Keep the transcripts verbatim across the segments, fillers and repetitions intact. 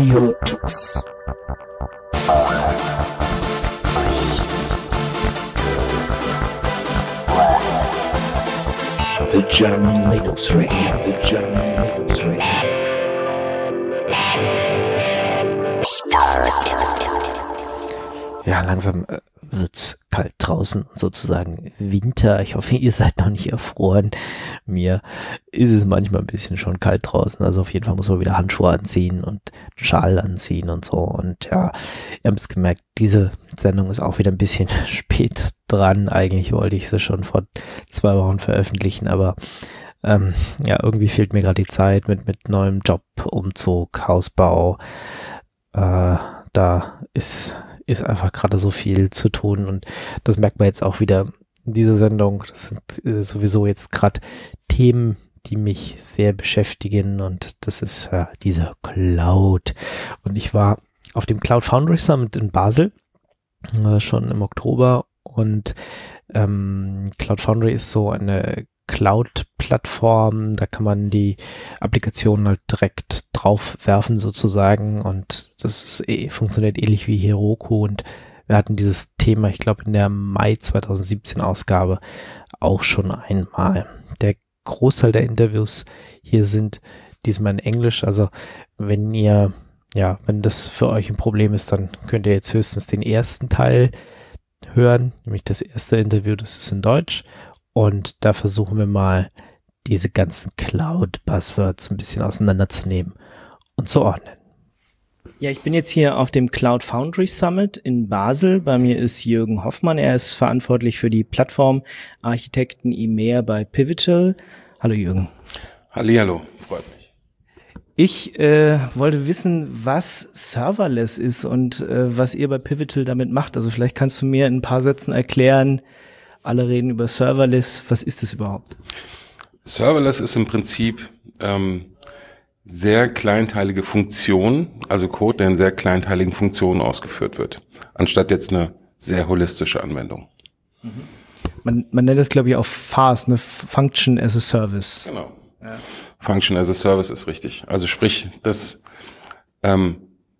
Audio Tux. The German Linux Radio, the German Linux Radio. Ja, langsam äh, wird's kalt draußen, sozusagen Winter. Ich hoffe, ihr seid noch nicht erfroren. Mir ist es manchmal ein bisschen schon kalt draußen. Also auf jeden Fall muss man wieder Handschuhe anziehen und einen Schal anziehen und so. Und ja, ihr habt es gemerkt, diese Sendung ist auch wieder ein bisschen spät dran. Eigentlich wollte ich sie schon vor zwei Wochen veröffentlichen, aber ähm, ja, irgendwie fehlt mir gerade die Zeit mit, mit neuem Job, Umzug, Hausbau. Äh, da ist ist einfach gerade so viel zu tun und das merkt man jetzt auch wieder in dieser Sendung. Das sind äh, sowieso jetzt gerade Themen, die mich sehr beschäftigen und das ist äh, diese Cloud. Und ich war auf dem Cloud Foundry Summit in Basel äh, schon im Oktober und ähm, Cloud Foundry ist so eine Cloud-Plattform, da kann man die Applikationen halt direkt drauf werfen sozusagen und das ist eh, funktioniert ähnlich wie Heroku und wir hatten dieses Thema, ich glaube in der Mai zwanzig siebzehn Ausgabe auch schon einmal. Der Großteil der Interviews hier sind diesmal in Englisch, also wenn ihr, ja, wenn das für euch ein Problem ist, dann könnt ihr jetzt höchstens den ersten Teil hören, nämlich das erste Interview, das ist in Deutsch. Und da versuchen wir mal, diese ganzen Cloud-Buzzwords ein bisschen auseinanderzunehmen und zu ordnen. Ja, ich bin jetzt hier auf dem Cloud Foundry Summit in Basel. Bei mir ist Jürgen Hoffmann. Er ist verantwortlich für die Plattformarchitekten I M E A bei Pivotal. Hallo Jürgen. Hallihallo, freut mich. Ich äh, wollte wissen, was Serverless ist und äh, was ihr bei Pivotal damit macht. Also vielleicht kannst du mir in ein paar Sätzen erklären. Alle reden über Serverless. Was ist das überhaupt? Serverless ist im Prinzip ähm, sehr kleinteilige Funktionen, also Code, der in sehr kleinteiligen Funktionen ausgeführt wird, anstatt jetzt eine sehr holistische Anwendung. Mhm. Man, man nennt das, glaube ich, auch FaaS, eine Function as a Service. Genau. Ja. Function as a Service ist richtig. Also sprich, das ähm,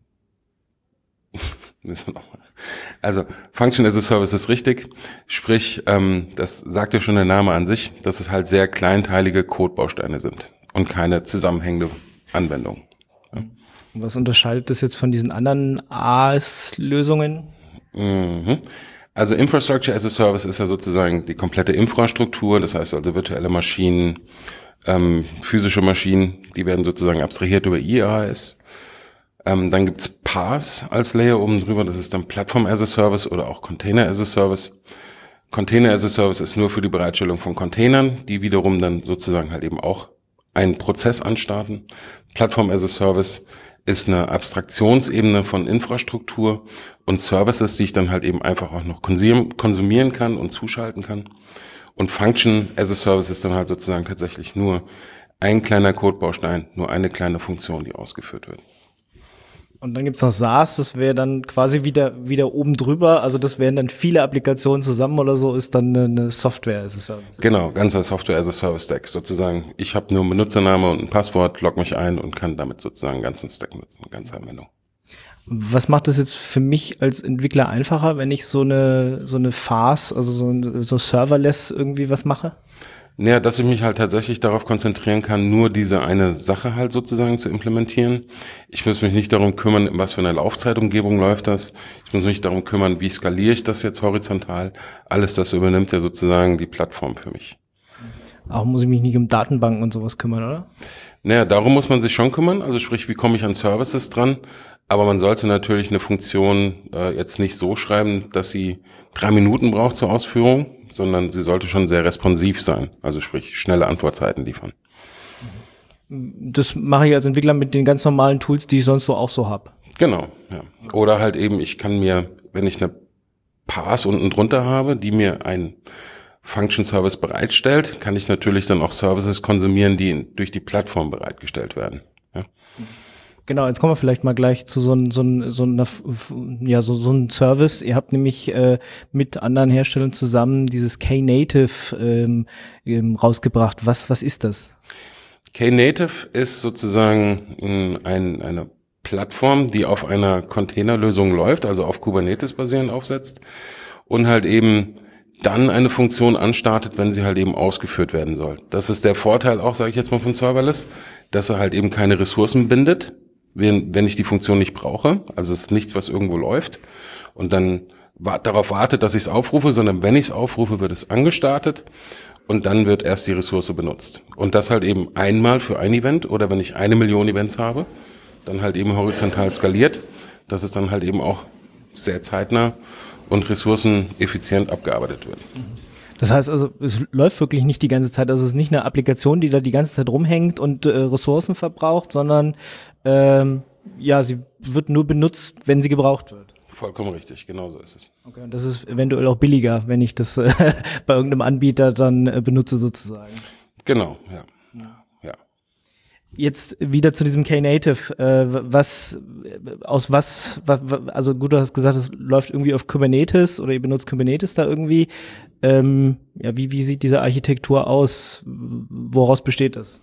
müssen wir nochmal. Also Function as a Service ist richtig, sprich, ähm, das sagt ja schon der Name an sich, dass es halt sehr kleinteilige Codebausteine sind und keine zusammenhängende Anwendung. Ja. Und was unterscheidet das jetzt von diesen anderen A A S-Lösungen? Mhm. Also Infrastructure as a Service ist ja sozusagen die komplette Infrastruktur, das heißt also virtuelle Maschinen, ähm, physische Maschinen, die werden sozusagen abstrahiert über I A S. Ähm, dann gibt's PaaS als Layer oben drüber, das ist dann Platform as a Service oder auch Container as a Service. Container as a Service ist nur für die Bereitstellung von Containern, die wiederum dann sozusagen halt eben auch einen Prozess anstarten. Platform as a Service ist eine Abstraktionsebene von Infrastruktur und Services, die ich dann halt eben einfach auch noch konsumieren kann und zuschalten kann. Und Function as a Service ist dann halt sozusagen tatsächlich nur ein kleiner Codebaustein, nur eine kleine Funktion, die ausgeführt wird. Und dann gibt's noch SaaS, das wäre dann quasi wieder wieder oben drüber, also das wären dann viele Applikationen zusammen oder so, ist dann eine Software as a Service. Genau, ganzer Software as a Service Stack sozusagen. Ich habe nur einen Benutzername und ein Passwort, log mich ein und kann damit sozusagen einen ganzen Stack nutzen, eine ganze Anwendung. Was macht das jetzt für mich als Entwickler einfacher, wenn ich so eine so eine FaaS, also so, so Serverless irgendwie was mache? Naja, dass ich mich halt tatsächlich darauf konzentrieren kann, nur diese eine Sache halt sozusagen zu implementieren. Ich muss mich nicht darum kümmern, in was für eine Laufzeitumgebung läuft das. Ich muss mich darum kümmern, wie skaliere ich das jetzt horizontal. Alles das übernimmt ja sozusagen die Plattform für mich. Auch muss ich mich nicht um Datenbanken und sowas kümmern, oder? Naja, darum muss man sich schon kümmern. Also sprich, wie komme ich an Services dran? Aber man sollte natürlich eine Funktion äh, jetzt nicht so schreiben, dass sie drei Minuten braucht zur Ausführung, sondern sie sollte schon sehr responsiv sein, also sprich schnelle Antwortzeiten liefern. Das mache ich als Entwickler mit den ganz normalen Tools, die ich sonst so auch so habe. Genau, ja. Oder halt eben, ich kann mir, wenn ich eine PaaS unten drunter habe, die mir ein Function Service bereitstellt, kann ich natürlich dann auch Services konsumieren, die durch die Plattform bereitgestellt werden. Ja. Genau, jetzt kommen wir vielleicht mal gleich zu so, so, so einer, ja, so, so einem Service. Ihr habt nämlich äh, mit anderen Herstellern zusammen dieses Knative ähm, ähm, rausgebracht. Was, was ist das? Knative ist sozusagen ein, eine Plattform, die auf einer Containerlösung läuft, also auf Kubernetes basierend aufsetzt und halt eben dann eine Funktion anstartet, wenn sie halt eben ausgeführt werden soll. Das ist der Vorteil auch, sage ich jetzt mal, von Serverless, dass er halt eben keine Ressourcen bindet, wenn, wenn ich die Funktion nicht brauche. Also es ist nichts, was irgendwo läuft und dann wa- darauf wartet, dass ich es aufrufe, sondern wenn ich es aufrufe, wird es angestartet und dann wird erst die Ressource benutzt. Und das halt eben einmal für ein Event oder wenn ich eine Million Events habe, dann halt eben horizontal skaliert, dass es dann halt eben auch sehr zeitnah und ressourceneffizient abgearbeitet wird. Das heißt also, es läuft wirklich nicht die ganze Zeit, also es ist nicht eine Applikation, die da die ganze Zeit rumhängt und äh, Ressourcen verbraucht, sondern ähm, ja, sie wird nur benutzt, wenn sie gebraucht wird. Vollkommen richtig, genau so ist es. Okay, und das ist eventuell auch billiger, wenn ich das äh, bei irgendeinem Anbieter dann äh, benutze sozusagen. Genau, ja. ja. Jetzt wieder zu diesem Knative, äh, was, aus was, was, also gut, du hast gesagt, es läuft irgendwie auf Kubernetes oder ihr benutzt Kubernetes da irgendwie. Ähm, ja, wie, wie sieht diese Architektur aus? Woraus besteht das?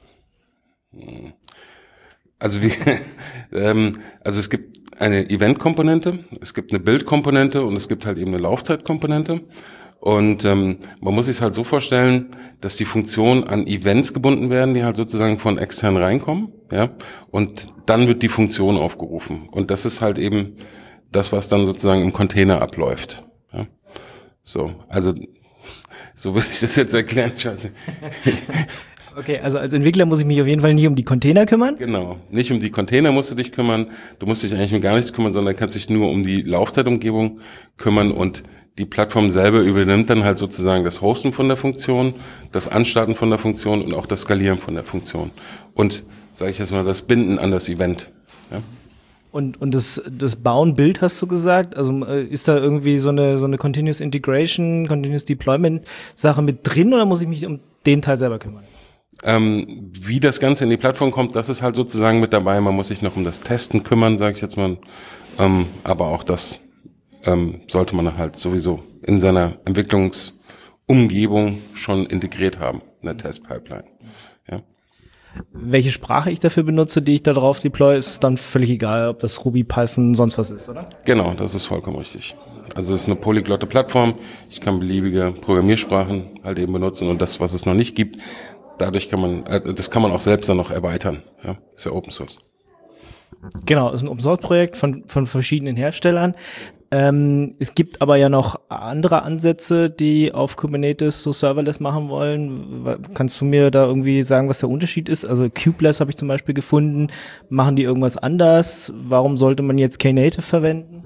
Also wie, ähm, also es gibt eine Event-Komponente, es gibt eine Build-Komponente und es gibt halt eben eine Laufzeit-Komponente. Und ähm, man muss sich es halt so vorstellen, dass die Funktionen an Events gebunden werden, die halt sozusagen von extern reinkommen, ja. Und dann wird die Funktion aufgerufen. Und das ist halt eben das, was dann sozusagen im Container abläuft. Ja? So, also so würde ich das jetzt erklären. Scheiße. Okay, also als Entwickler muss ich mich auf jeden Fall nicht um die Container kümmern? Genau, nicht um die Container musst du dich kümmern. Du musst dich eigentlich um gar nichts kümmern, sondern kannst dich nur um die Laufzeitumgebung kümmern und die Plattform selber übernimmt dann halt sozusagen das Hosten von der Funktion, das Anstarten von der Funktion und auch das Skalieren von der Funktion. Und, sage ich jetzt mal, das Binden an das Event. Ja? Und, und das, das Bauen Bild hast du gesagt? Also äh, ist da irgendwie so eine, so eine Continuous Integration, Continuous Deployment Sache mit drin oder muss ich mich um den Teil selber kümmern? Ähm, wie das Ganze in die Plattform kommt, das ist halt sozusagen mit dabei. Man muss sich noch um das Testen kümmern, sage ich jetzt mal. Ähm, aber auch das ähm, sollte man halt sowieso in seiner Entwicklungsumgebung schon integriert haben, in der Testpipeline. Ja. Welche Sprache ich dafür benutze, die ich da drauf deploy, ist dann völlig egal, ob das Ruby, Python, sonst was ist, oder? Genau, das ist vollkommen richtig. Also es ist eine polyglotte Plattform. Ich kann beliebige Programmiersprachen halt eben benutzen und das, was es noch nicht gibt, dadurch kann man, äh, das kann man auch selbst dann noch erweitern. Ja, ist ja Open Source. Genau, ist ein Open Source Projekt von, von verschiedenen Herstellern. Ähm, es gibt aber ja noch andere Ansätze, die auf Kubernetes so Serverless machen wollen. Kannst du mir da irgendwie sagen, was der Unterschied ist? Also Kubeless habe ich zum Beispiel gefunden. Machen die irgendwas anders? Warum sollte man jetzt Knative verwenden?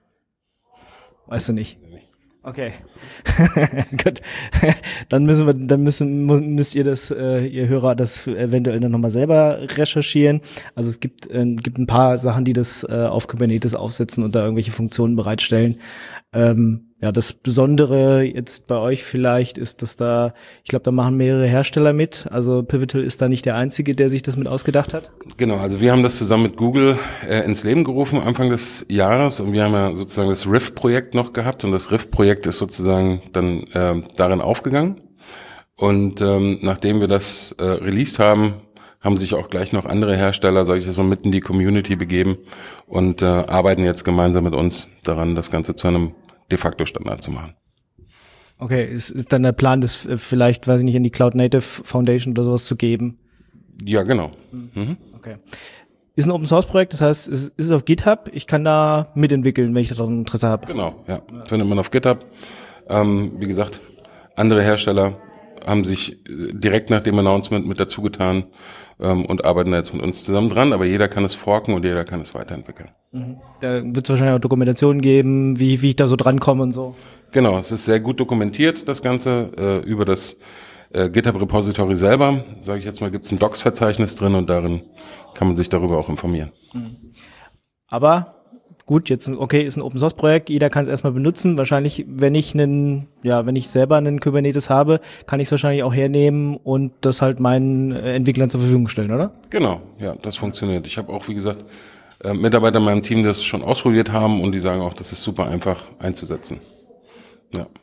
Weißt du nicht? Okay. Gut. Dann müssen wir, dann müssen, müsst ihr das, äh, ihr Hörer, das eventuell dann nochmal selber recherchieren. Also es gibt, äh, gibt ein paar Sachen, die das äh, auf Kubernetes aufsetzen und da irgendwelche Funktionen bereitstellen. Ähm, ja, das Besondere jetzt bei euch vielleicht ist, dass da, ich glaube, da machen mehrere Hersteller mit. Also Pivotal ist da nicht der einzige, der sich das mit ausgedacht hat. Genau, also wir haben das zusammen mit Google äh, ins Leben gerufen Anfang des Jahres und wir haben ja sozusagen das Riff-Projekt noch gehabt und das Riff-Projekt ist sozusagen dann äh, darin aufgegangen. Und ähm, nachdem wir das äh, released haben, haben sich auch gleich noch andere Hersteller, sage ich jetzt mal, mitten in die Community begeben und äh, arbeiten jetzt gemeinsam mit uns daran, das Ganze zu einem de facto Standard zu machen. Okay, ist, ist dann der Plan, das vielleicht, weiß ich nicht, in die Cloud Native Foundation oder sowas zu geben? Ja, genau. Mhm. Okay. Ist ein Open Source Projekt, das heißt, es ist auf GitHub. Ich kann da mitentwickeln, wenn ich daran Interesse habe. Genau, ja. Findet man auf GitHub. Ähm, wie gesagt, andere Hersteller haben sich direkt nach dem Announcement mit dazu getan ähm, und arbeiten da jetzt mit uns zusammen dran, aber jeder kann es forken und jeder kann es weiterentwickeln. Mhm. Da wird es wahrscheinlich auch Dokumentationen geben, wie, wie ich da so drankomme und so. Genau, es ist sehr gut dokumentiert, das Ganze, äh, über das äh, GitHub-Repository selber. Sage ich jetzt mal, gibt es ein Docs-Verzeichnis drin und darin kann man sich darüber auch informieren. Mhm. Aber gut, jetzt okay, ist ein Open Source Projekt, jeder kann es erstmal benutzen. Wahrscheinlich, wenn ich einen, ja, wenn ich selber einen Kubernetes habe, kann ich es wahrscheinlich auch hernehmen und das halt meinen Entwicklern zur Verfügung stellen, oder? Genau, ja, das funktioniert. Ich habe auch, wie gesagt, äh, Mitarbeiter in meinem Team, die das schon ausprobiert haben und die sagen auch, das ist super einfach einzusetzen. Ja.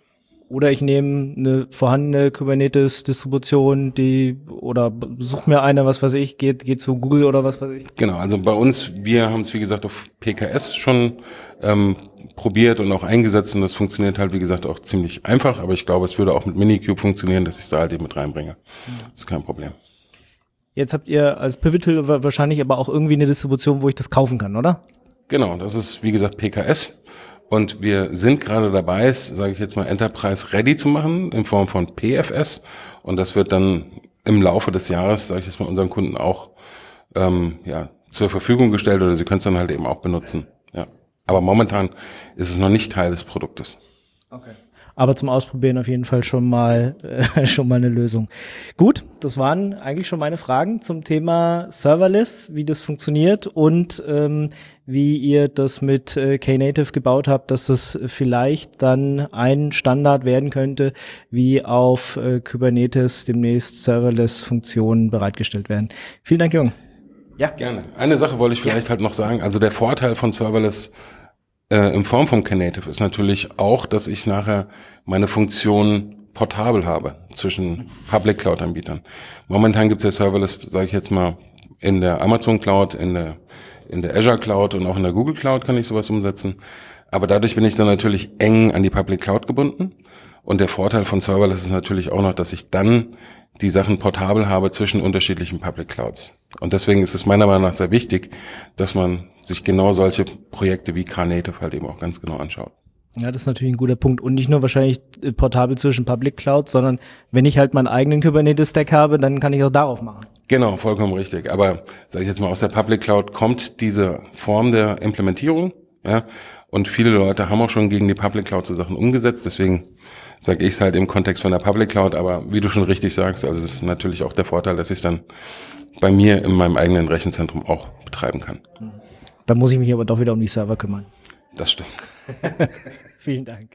oder ich nehme eine vorhandene Kubernetes-Distribution, die oder suche mir eine, was weiß ich, geht geht zu Google oder was weiß ich. Genau, also bei uns, wir haben es wie gesagt auf P K S schon ähm, probiert und auch eingesetzt und das funktioniert halt wie gesagt auch ziemlich einfach, aber ich glaube, es würde auch mit Minikube funktionieren, dass ich es da halt eben mit reinbringe. Das ist kein Problem. Jetzt habt ihr als Pivotal wahrscheinlich aber auch irgendwie eine Distribution, wo ich das kaufen kann, oder? Genau, das ist wie gesagt P K S und wir sind gerade dabei, es, sage ich jetzt mal, Enterprise Ready zu machen in Form von P F S und das wird dann im Laufe des Jahres, sage ich jetzt mal, unseren Kunden auch ähm, ja, zur Verfügung gestellt oder sie können es dann halt eben auch benutzen. Ja, aber momentan ist es noch nicht Teil des Produktes. Okay. Aber zum Ausprobieren auf jeden Fall schon mal äh, schon mal eine Lösung. Gut, das waren eigentlich schon meine Fragen zum Thema Serverless, wie das funktioniert und ähm, wie ihr das mit äh, Knative gebaut habt, dass das vielleicht dann ein Standard werden könnte, wie auf äh, Kubernetes demnächst Serverless-Funktionen bereitgestellt werden. Vielen Dank, Jürgen. Ja, gerne. Eine Sache wollte ich vielleicht ja. halt noch sagen. Also der Vorteil von Serverless Äh, in Form von Knative ist natürlich auch, dass ich nachher meine Funktion portabel habe zwischen Public Cloud Anbietern. Momentan gibt es ja Serverless, sage ich jetzt mal, in der Amazon Cloud, in der in der Azure Cloud und auch in der Google Cloud kann ich sowas umsetzen. Aber dadurch bin ich dann natürlich eng an die Public Cloud gebunden. Und der Vorteil von Serverless ist natürlich auch noch, dass ich dann die Sachen portabel habe zwischen unterschiedlichen Public Clouds. Und deswegen ist es meiner Meinung nach sehr wichtig, dass man sich genau solche Projekte wie Knative halt eben auch ganz genau anschaut. Ja, das ist natürlich ein guter Punkt. Und nicht nur wahrscheinlich portabel zwischen Public Clouds, sondern wenn ich halt meinen eigenen Kubernetes-Stack habe, dann kann ich auch darauf machen. Genau, vollkommen richtig. Aber sage ich jetzt mal, aus der Public Cloud kommt diese Form der Implementierung. Ja, und viele Leute haben auch schon gegen die Public Cloud so Sachen umgesetzt. Deswegen sage ich es halt im Kontext von der Public Cloud. Aber wie du schon richtig sagst, also es ist natürlich auch der Vorteil, dass ich es dann bei mir in meinem eigenen Rechenzentrum auch betreiben kann. Da muss ich mich aber doch wieder um die Server kümmern. Das stimmt. Vielen Dank.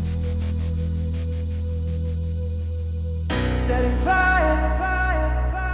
Setting fire, fire, fire.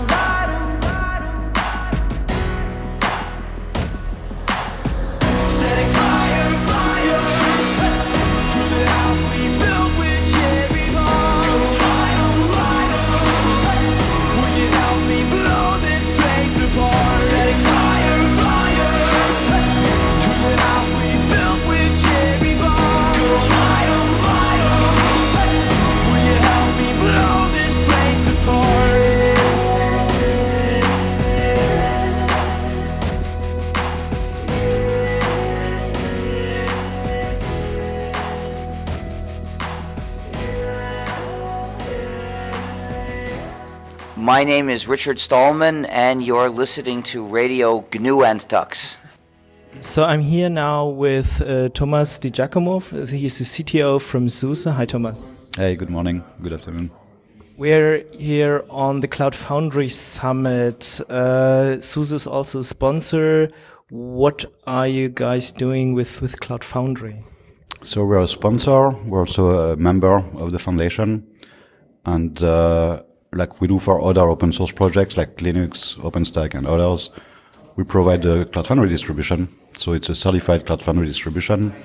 My name is Richard Stallman, and you're listening to Radio G N U and Tux. So I'm here now with uh, Thomas Di Giacomo. He's the C T O from SUSE. Hi, Thomas. Hey, good morning. Good afternoon. We're here on the Cloud Foundry Summit. Uh, SUSE is also a sponsor. What are you guys doing with, with Cloud Foundry? So we're a sponsor. We're also a member of the foundation. And uh, like we do for other open source projects like Linux, OpenStack, and others, we provide the Cloud Foundry distribution. So it's a certified Cloud Foundry distribution.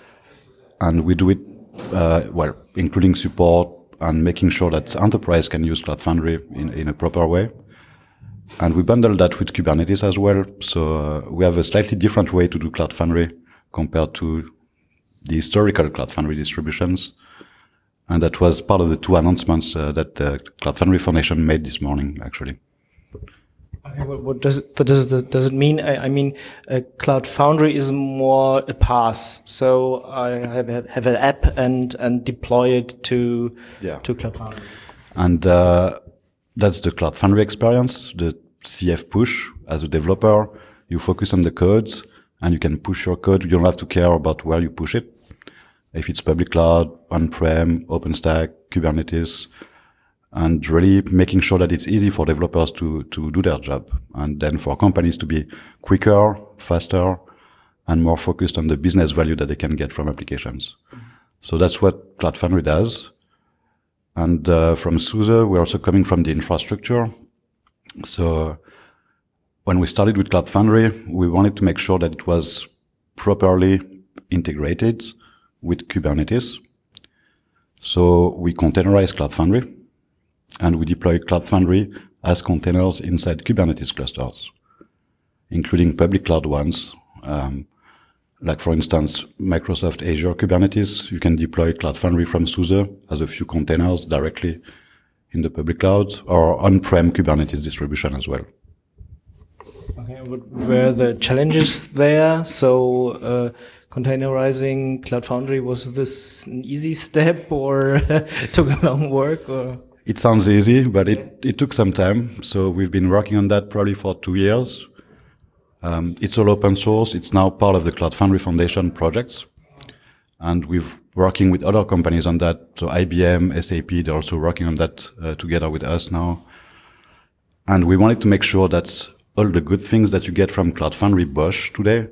And we do it, uh, well, including support and making sure that enterprise can use Cloud Foundry in, in a proper way. And we bundle that with Kubernetes as well. So uh, we have a slightly different way to do Cloud Foundry compared to the historical Cloud Foundry distributions. And that was part of the two announcements uh, that the Cloud Foundry Foundation made this morning, actually. Okay, what, what does it, does it, does it mean? I, I mean, uh, Cloud Foundry is more a pass. So I have, have an app and, and deploy it to, yeah. to Cloud Foundry. And uh, that's the Cloud Foundry experience, the C F push. As a developer, you focus on the codes and you can push your code. You don't have to care about where you push it. If it's public cloud, on-prem, OpenStack, Kubernetes, and really making sure that it's easy for developers to, to do their job. And then for companies to be quicker, faster, and more focused on the business value that they can get from applications. Mm-hmm. So that's what Cloud Foundry does. And uh, from SUSE, we're also coming from the infrastructure. So when we started with Cloud Foundry, we wanted to make sure that it was properly integrated with Kubernetes. So we containerize Cloud Foundry and we deploy Cloud Foundry as containers inside Kubernetes clusters, including public cloud ones. Um, like for instance, Microsoft Azure Kubernetes, you can deploy Cloud Foundry from SUSE as a few containers directly in the public cloud, or on-prem Kubernetes distribution as well. Okay, what were the challenges there? So, uh, containerizing Cloud Foundry, was this an easy step or took a long work? Or? It sounds easy, but it, it took some time. So we've been working on that probably for two years. Um, it's all open source. It's now part of the Cloud Foundry Foundation projects. And we're working with other companies on that. So I B M, S A P, they're also working on that uh, together with us now. And we wanted to make sure that all the good things that you get from Cloud Foundry Bosch today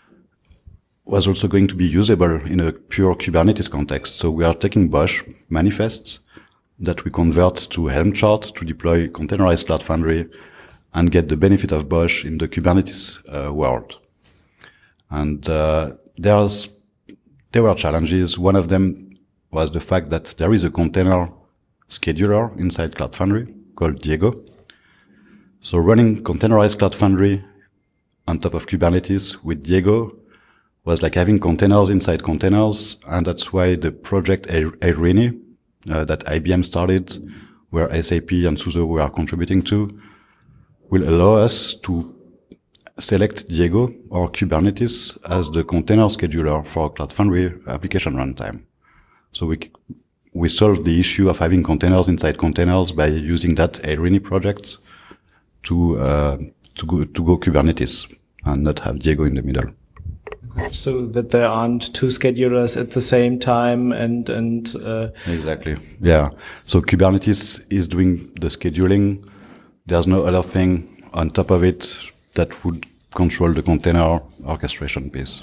was also going to be usable in a pure Kubernetes context. So we are taking Bosch manifests that we convert to Helm chart to deploy containerized Cloud Foundry and get the benefit of Bosch in the Kubernetes uh, world. And uh, there's, there were challenges. One of them was the fact that there is a container scheduler inside Cloud Foundry called Diego. So running containerized Cloud Foundry on top of Kubernetes with Diego was like having containers inside containers, and that's why the project Eirini uh, that I B M started, where S A P and SUSE were contributing to, will allow us to select Diego or Kubernetes as the container scheduler for Cloud Foundry application runtime. So we we solve the issue of having containers inside containers by using that Eirini project to uh, to go to go Kubernetes and not have Diego in the middle. So that there aren't two schedulers at the same time and, and, uh, exactly. Yeah. So Kubernetes is doing the scheduling. There's no other thing on top of it that would control the container orchestration piece.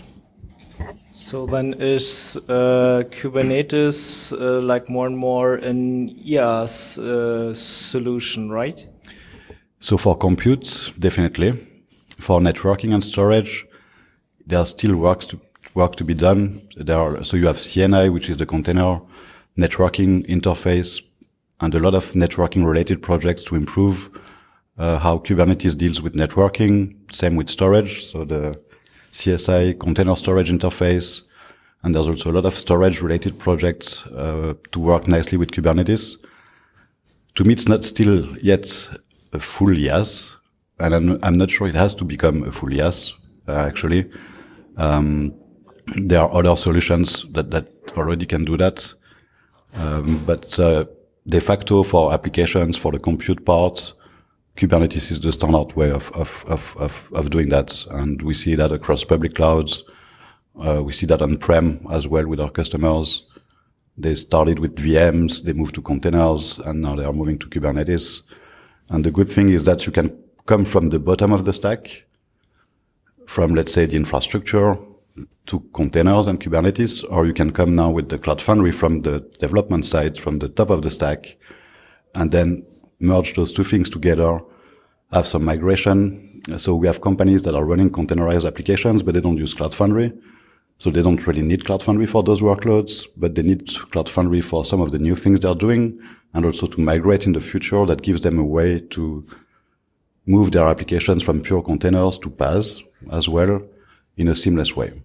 So then is, uh, Kubernetes, uh, like more and more an I A S, uh, solution, right? So for compute, definitely. For networking and storage, there are still works to work to be done. There are, so you have C N I, which is the container networking interface, and a lot of networking related projects to improve uh, how Kubernetes deals with networking. Same with storage. So the C S I container storage interface. And there's also a lot of storage related projects uh, to work nicely with Kubernetes. To me, it's not still yet a full IaaS, and I'm, I'm not sure it has to become a full IaaS, uh, actually. Um, there are other solutions that, that already can do that. Um, but uh, de facto for applications, for the compute part, Kubernetes is the standard way of, of, of, of, of doing that. And we see that across public clouds. Uh, we see that on-prem as well with our customers. They started with V Ms, they moved to containers, and now they are moving to Kubernetes. And the good thing is that you can come from the bottom of the stack, from, let's say, the infrastructure to containers and Kubernetes, or you can come now with the Cloud Foundry from the development side, from the top of the stack, and then merge those two things together, have some migration. So we have companies that are running containerized applications, but they don't use Cloud Foundry. So they don't really need Cloud Foundry for those workloads, but they need Cloud Foundry for some of the new things they're doing, and also to migrate in the future. That gives them a way to move their applications from pure containers to PaaS as well in a seamless way.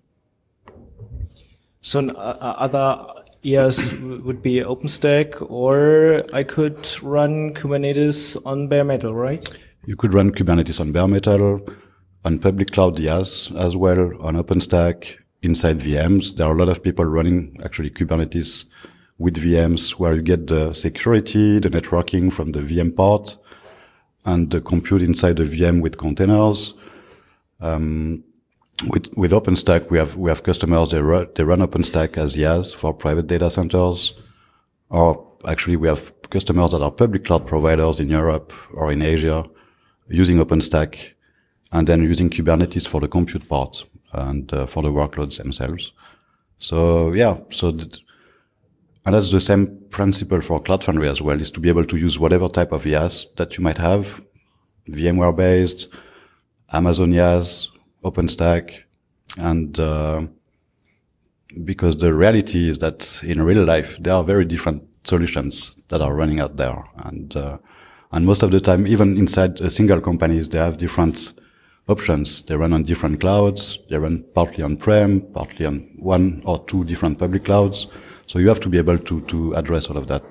So uh, other IaaS would be OpenStack, or I could run Kubernetes on bare metal, right? You could run Kubernetes on bare metal, on public cloud IaaS as well, on OpenStack, inside V Ms. There are a lot of people running actually Kubernetes with V Ms, where you get the security, the networking from the V M part, and the compute inside the V M with containers. Um, with with OpenStack, we have we have customers they run they run OpenStack as IaaS for private data centers, or actually we have customers that are public cloud providers in Europe or in Asia using OpenStack, and then using Kubernetes for the compute part and uh, for the workloads themselves. So yeah, so th- and that's the same principle for Cloud Foundry as well, is to be able to use whatever type of IaaS that you might have, VMware based, Amazon IaaS, OpenStack, and uh, because the reality is that in real life there are very different solutions that are running out there, and uh, and most of the time, even inside a single companies, they have different options. They run on different clouds. They run partly on-prem, partly on one or two different public clouds. So you have to be able to to address all of that.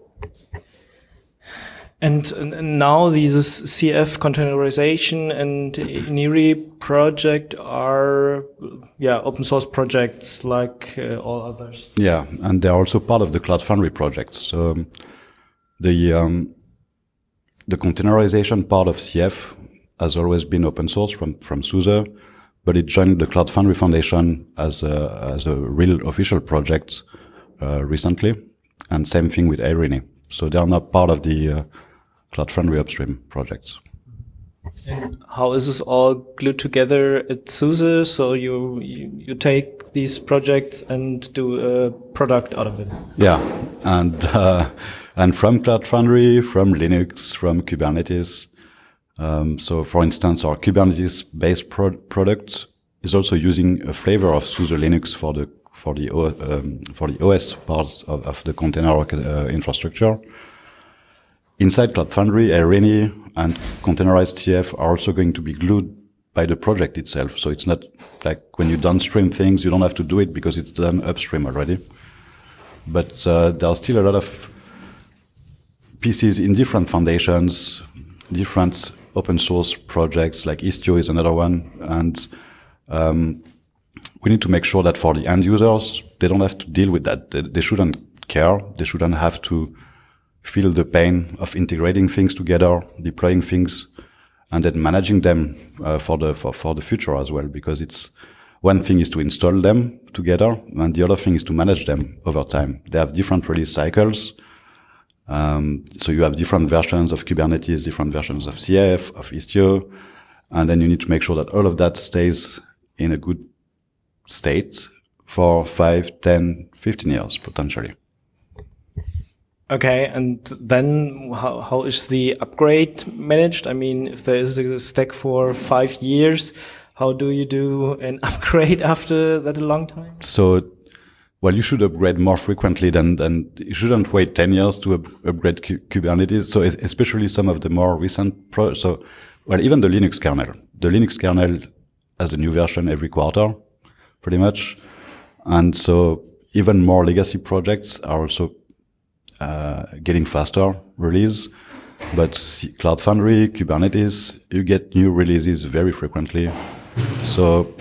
And, and now these C F containerization and Iniri project are, yeah, open source projects like uh, all others. Yeah, and they're also part of the Cloud Foundry project. So um, the um, the containerization part of C F has always been open source from from SUSE, but it joined the Cloud Foundry Foundation as a as a real official project uh, recently, and same thing with Irene. So they are not part of the uh, Cloud Foundry upstream projects. And how is this all glued together at SUSE? So you, you you take these projects and do a product out of it? Yeah, and uh, and from Cloud Foundry, from Linux, from Kubernetes. Um, so, for instance, our Kubernetes-based pro- product is also using a flavor of SUSE Linux for the for the o- um, for the O S part of, of the container uh, infrastructure. Inside Cloud Foundry, Irene and containerized C F are also going to be glued by the project itself. So it's not like when you downstream things, you don't have to do it because it's done upstream already. But uh, there are still a lot of pieces in different foundations, different open source projects, like Istio is another one. And um, we need to make sure that for the end users, they don't have to deal with that. They, they shouldn't care. They shouldn't have to feel the pain of integrating things together, deploying things, and then managing them uh, for the for, for the future as well. Because it's one thing is to install them together, and the other thing is to manage them over time. They have different release cycles. Um, so you have different versions of Kubernetes, different versions of C F, of Istio, and then you need to make sure that all of that stays in a good state for five, ten, fifteen years potentially. Okay, and then how how is the upgrade managed? I mean, if there is a stack for five years, how do you do an upgrade after that a long time? So, well, you should upgrade more frequently than, than you shouldn't wait ten years to up, upgrade K Kubernetes. So especially some of the more recent pro, so, well, even the Linux kernel, the Linux kernel has a new version every quarter, pretty much. And so even more legacy projects are also uh, getting faster release. But Cloud Foundry, Kubernetes, you get new releases very frequently. So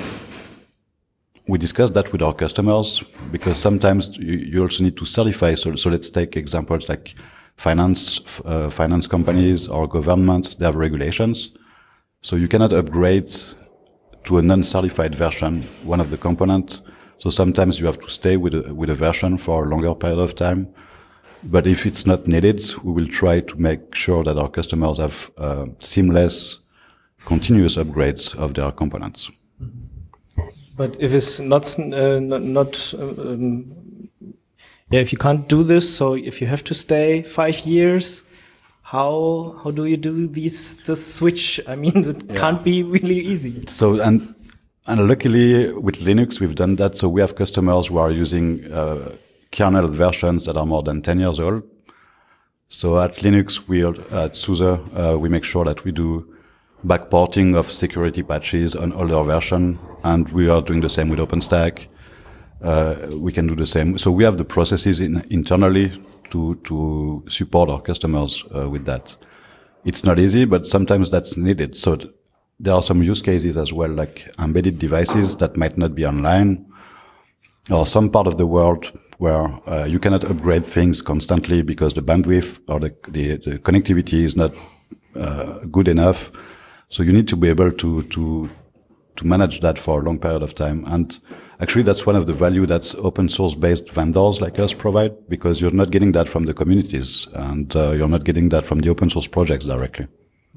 we discussed that with our customers because sometimes you, you also need to certify. So, so let's take examples like finance, uh, finance companies or governments. They have regulations. So you cannot upgrade to a non-certified version, one of the components. So sometimes you have to stay with a, with a version for a longer period of time. But if it's not needed, we will try to make sure that our customers have uh, seamless, continuous upgrades of their components. But if it's not, uh, not, not um, yeah, if you can't do this, so if you have to stay five years, how how do you do these this switch? I mean, it yeah. can't be really easy. So and and luckily with Linux we've done that. So we have customers who are using uh, kernel versions that are more than ten years old. So at Linux, we at SUSE uh, we make sure that we do backporting of security patches on older version, and we are doing the same with OpenStack. Uh, we can do the same. So we have the processes in, internally to to support our customers uh, with that. It's not easy, but sometimes that's needed. So th there are some use cases as well, like embedded devices that might not be online, or some part of the world where uh, you cannot upgrade things constantly because the bandwidth or the, the, the connectivity is not uh, good enough. So you need to be able to, to, to manage that for a long period of time. And actually that's one of the value that's open source based vendors like us provide, because you're not getting that from the communities and uh, you're not getting that from the open source projects directly.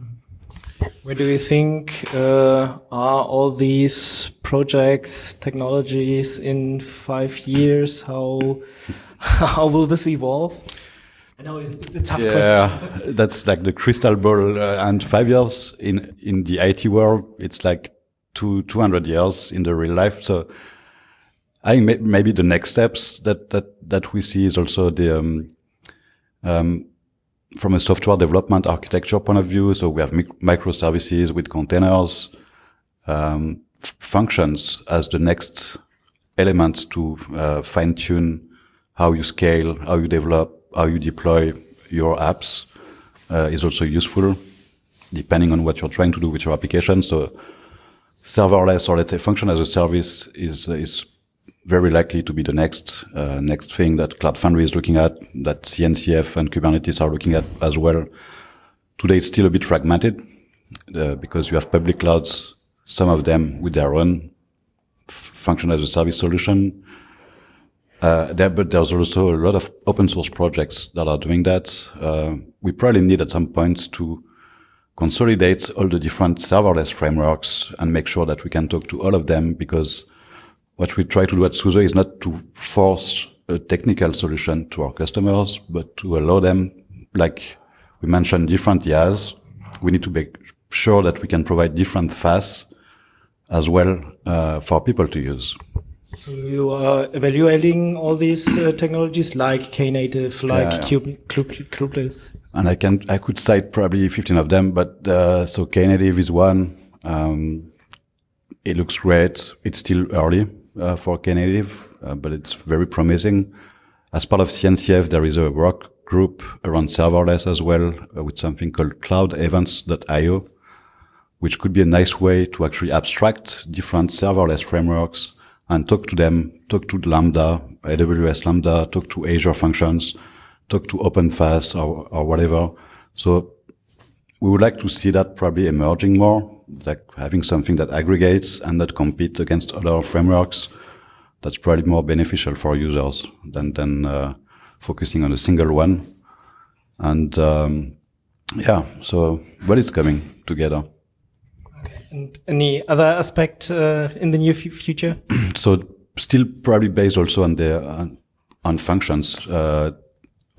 Where do you think uh, are all these projects, technologies in five years? How how will this evolve? I know it's, it's a tough yeah, question. Yeah, that's like the crystal ball. Uh, and five years in in the I T world, it's like two two hundred years in the real life. So I think may, maybe the next steps that that that we see is also the um, um, from a software development architecture point of view. So we have mic microservices with containers, um, functions as the next element to uh, fine tune how you scale, how you develop, how you deploy your apps uh, is also useful depending on what you're trying to do with your application. So serverless, or let's say function as a service, is is very likely to be the next uh, next thing that Cloud Foundry is looking at, that C N C F and Kubernetes are looking at as well. Today it's still a bit fragmented uh, because you have public clouds, some of them with their own function as a service solution. Uh, there, but there's also a lot of open source projects that are doing that. Uh, we probably need at some point to consolidate all the different serverless frameworks and make sure that we can talk to all of them, because what we try to do at SUSE is not to force a technical solution to our customers, but to allow them, like we mentioned, different I A As. We need to make sure that we can provide different F A S as well uh, for people to use. So you are evaluating all these uh, technologies like Knative, like yeah, yeah. Kubeless. And I can I could cite probably fifteen of them, but uh, so Knative is one. Um, it looks great. It's still early uh, for Knative, uh, but it's very promising. As part of C N C F, there is a work group around serverless as well, uh, with something called cloud events dot i o, which could be a nice way to actually abstract different serverless frameworks and talk to them, talk to Lambda, A W S Lambda, talk to Azure Functions, talk to OpenFaaS or, or whatever. So we would like to see that probably emerging more, like having something that aggregates and that competes against other frameworks. That's probably more beneficial for users than, than uh, focusing on a single one. And um, yeah, so but it's coming together. And any other aspect uh, in the near future? So still probably based also on the uh, on functions. Uh,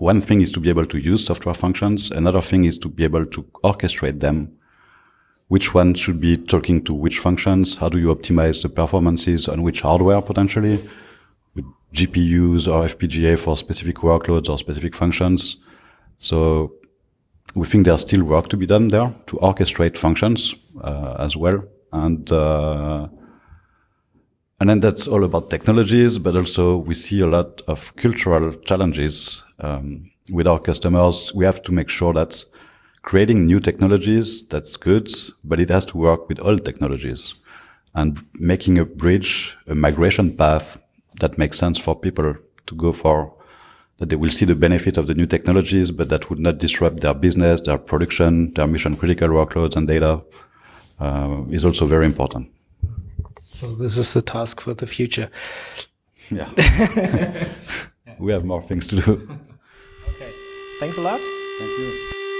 one thing is to be able to use software functions. Another thing is to be able to orchestrate them. Which one should be talking to which functions? How do you optimize the performances on which hardware potentially? With G P Us or F P G A for specific workloads or specific functions. So we think there's still work to be done there to orchestrate functions uh, as well. And uh, and then that's all about technologies, but also we see a lot of cultural challenges um, with our customers. We have to make sure that creating new technologies, that's good, but it has to work with old technologies. And making a bridge, a migration path that makes sense for people to go for, that they will see the benefit of the new technologies, but that would not disrupt their business, their production, their mission critical workloads and data, uh, is also very important. So this is the task for the future. Yeah. We have more things to do. Okay. Thanks a lot. Thank you.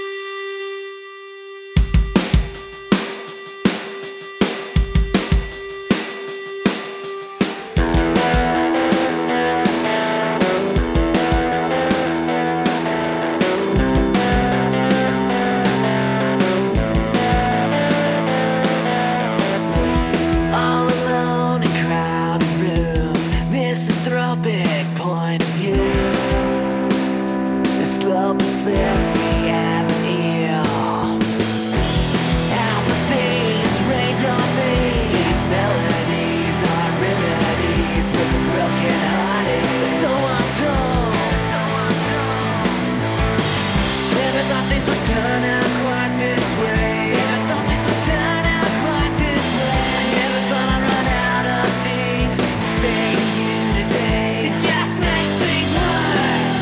All alone in crowded rooms, misanthropic point of view. The slope is slippery as an eel. Apathy has rained on me. Its melodies are remedies for the broken hearted. So I'm told. Never thought things would turn out quite this way. Never thought things would turn out quite this way. I never thought I'd run out of things to say to you today. It just makes things worse.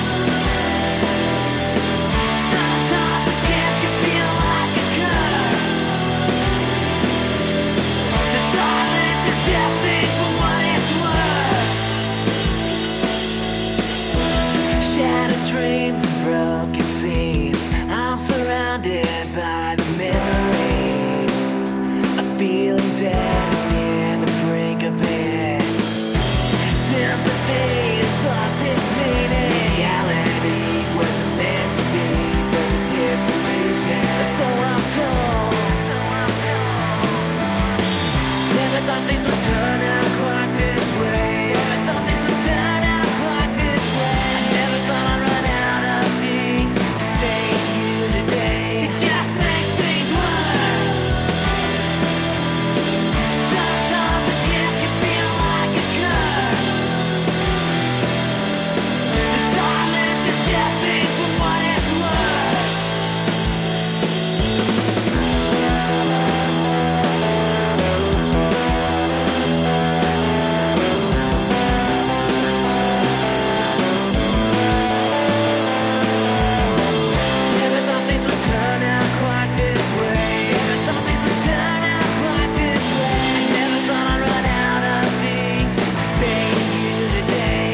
Sometimes a gift can feel like a curse. The silence is deafening for what it's worth. Shattered dreams and broken seams. I'm surrounded by the memories. I'm feeling dead and near the brink of it. Sympathy has lost its meaning. Reality wasn't meant to be but a disillusion. So I'm told. Never thought things would turn out quite this way. Never thought things would turn out quite this way. I never thought I'd run out of things to say to you today. It just makes things worse. Sometimes a gift can feel like a curse. The silence is deafening for what it's worth. Never thought things would turn out quite this way. Never thought things would turn out quite this way. I never thought I'd run out of things to say to you today.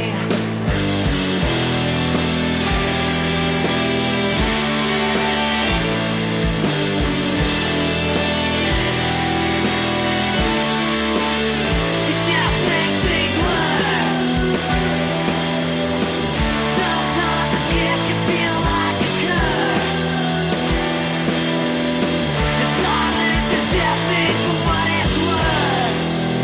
It just makes things worse. Sometimes a gift can feel like a curse. The silence is deafening for what it's worth.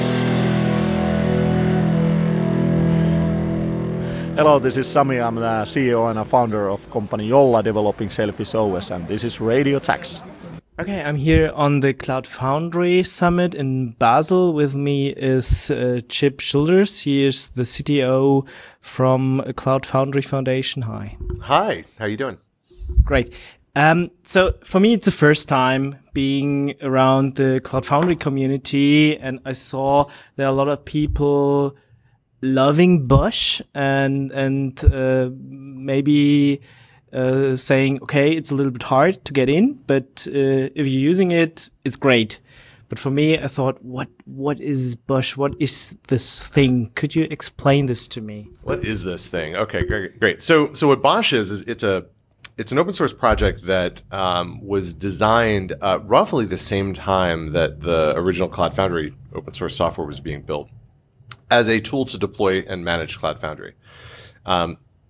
Hello, this is Sami. I'm the C E O and a founder of company Jolla developing Selfish O S, and this is Radio Tax. Okay, I'm here on the Cloud Foundry Summit in Basel. With me is uh, Chip Childers. He is the C T O from Cloud Foundry Foundation. Hi. Hi, how you doing? Great. Um, so for me, it's the first time being around the Cloud Foundry community, and I saw there are a lot of people loving Bush and and uh, maybe uh, saying, okay, it's a little bit hard to get in, but uh, if you're using it, it's great. But for me, I thought, what what is Bush? What is this thing? Could you explain this to me? What is this thing? Okay, great, great. So, so what Bosch is is it's a it's an open source project that um, was designed uh, roughly the same time that the original Cloud Foundry open source software was being built as a tool to deploy and manage Cloud Foundry. Um,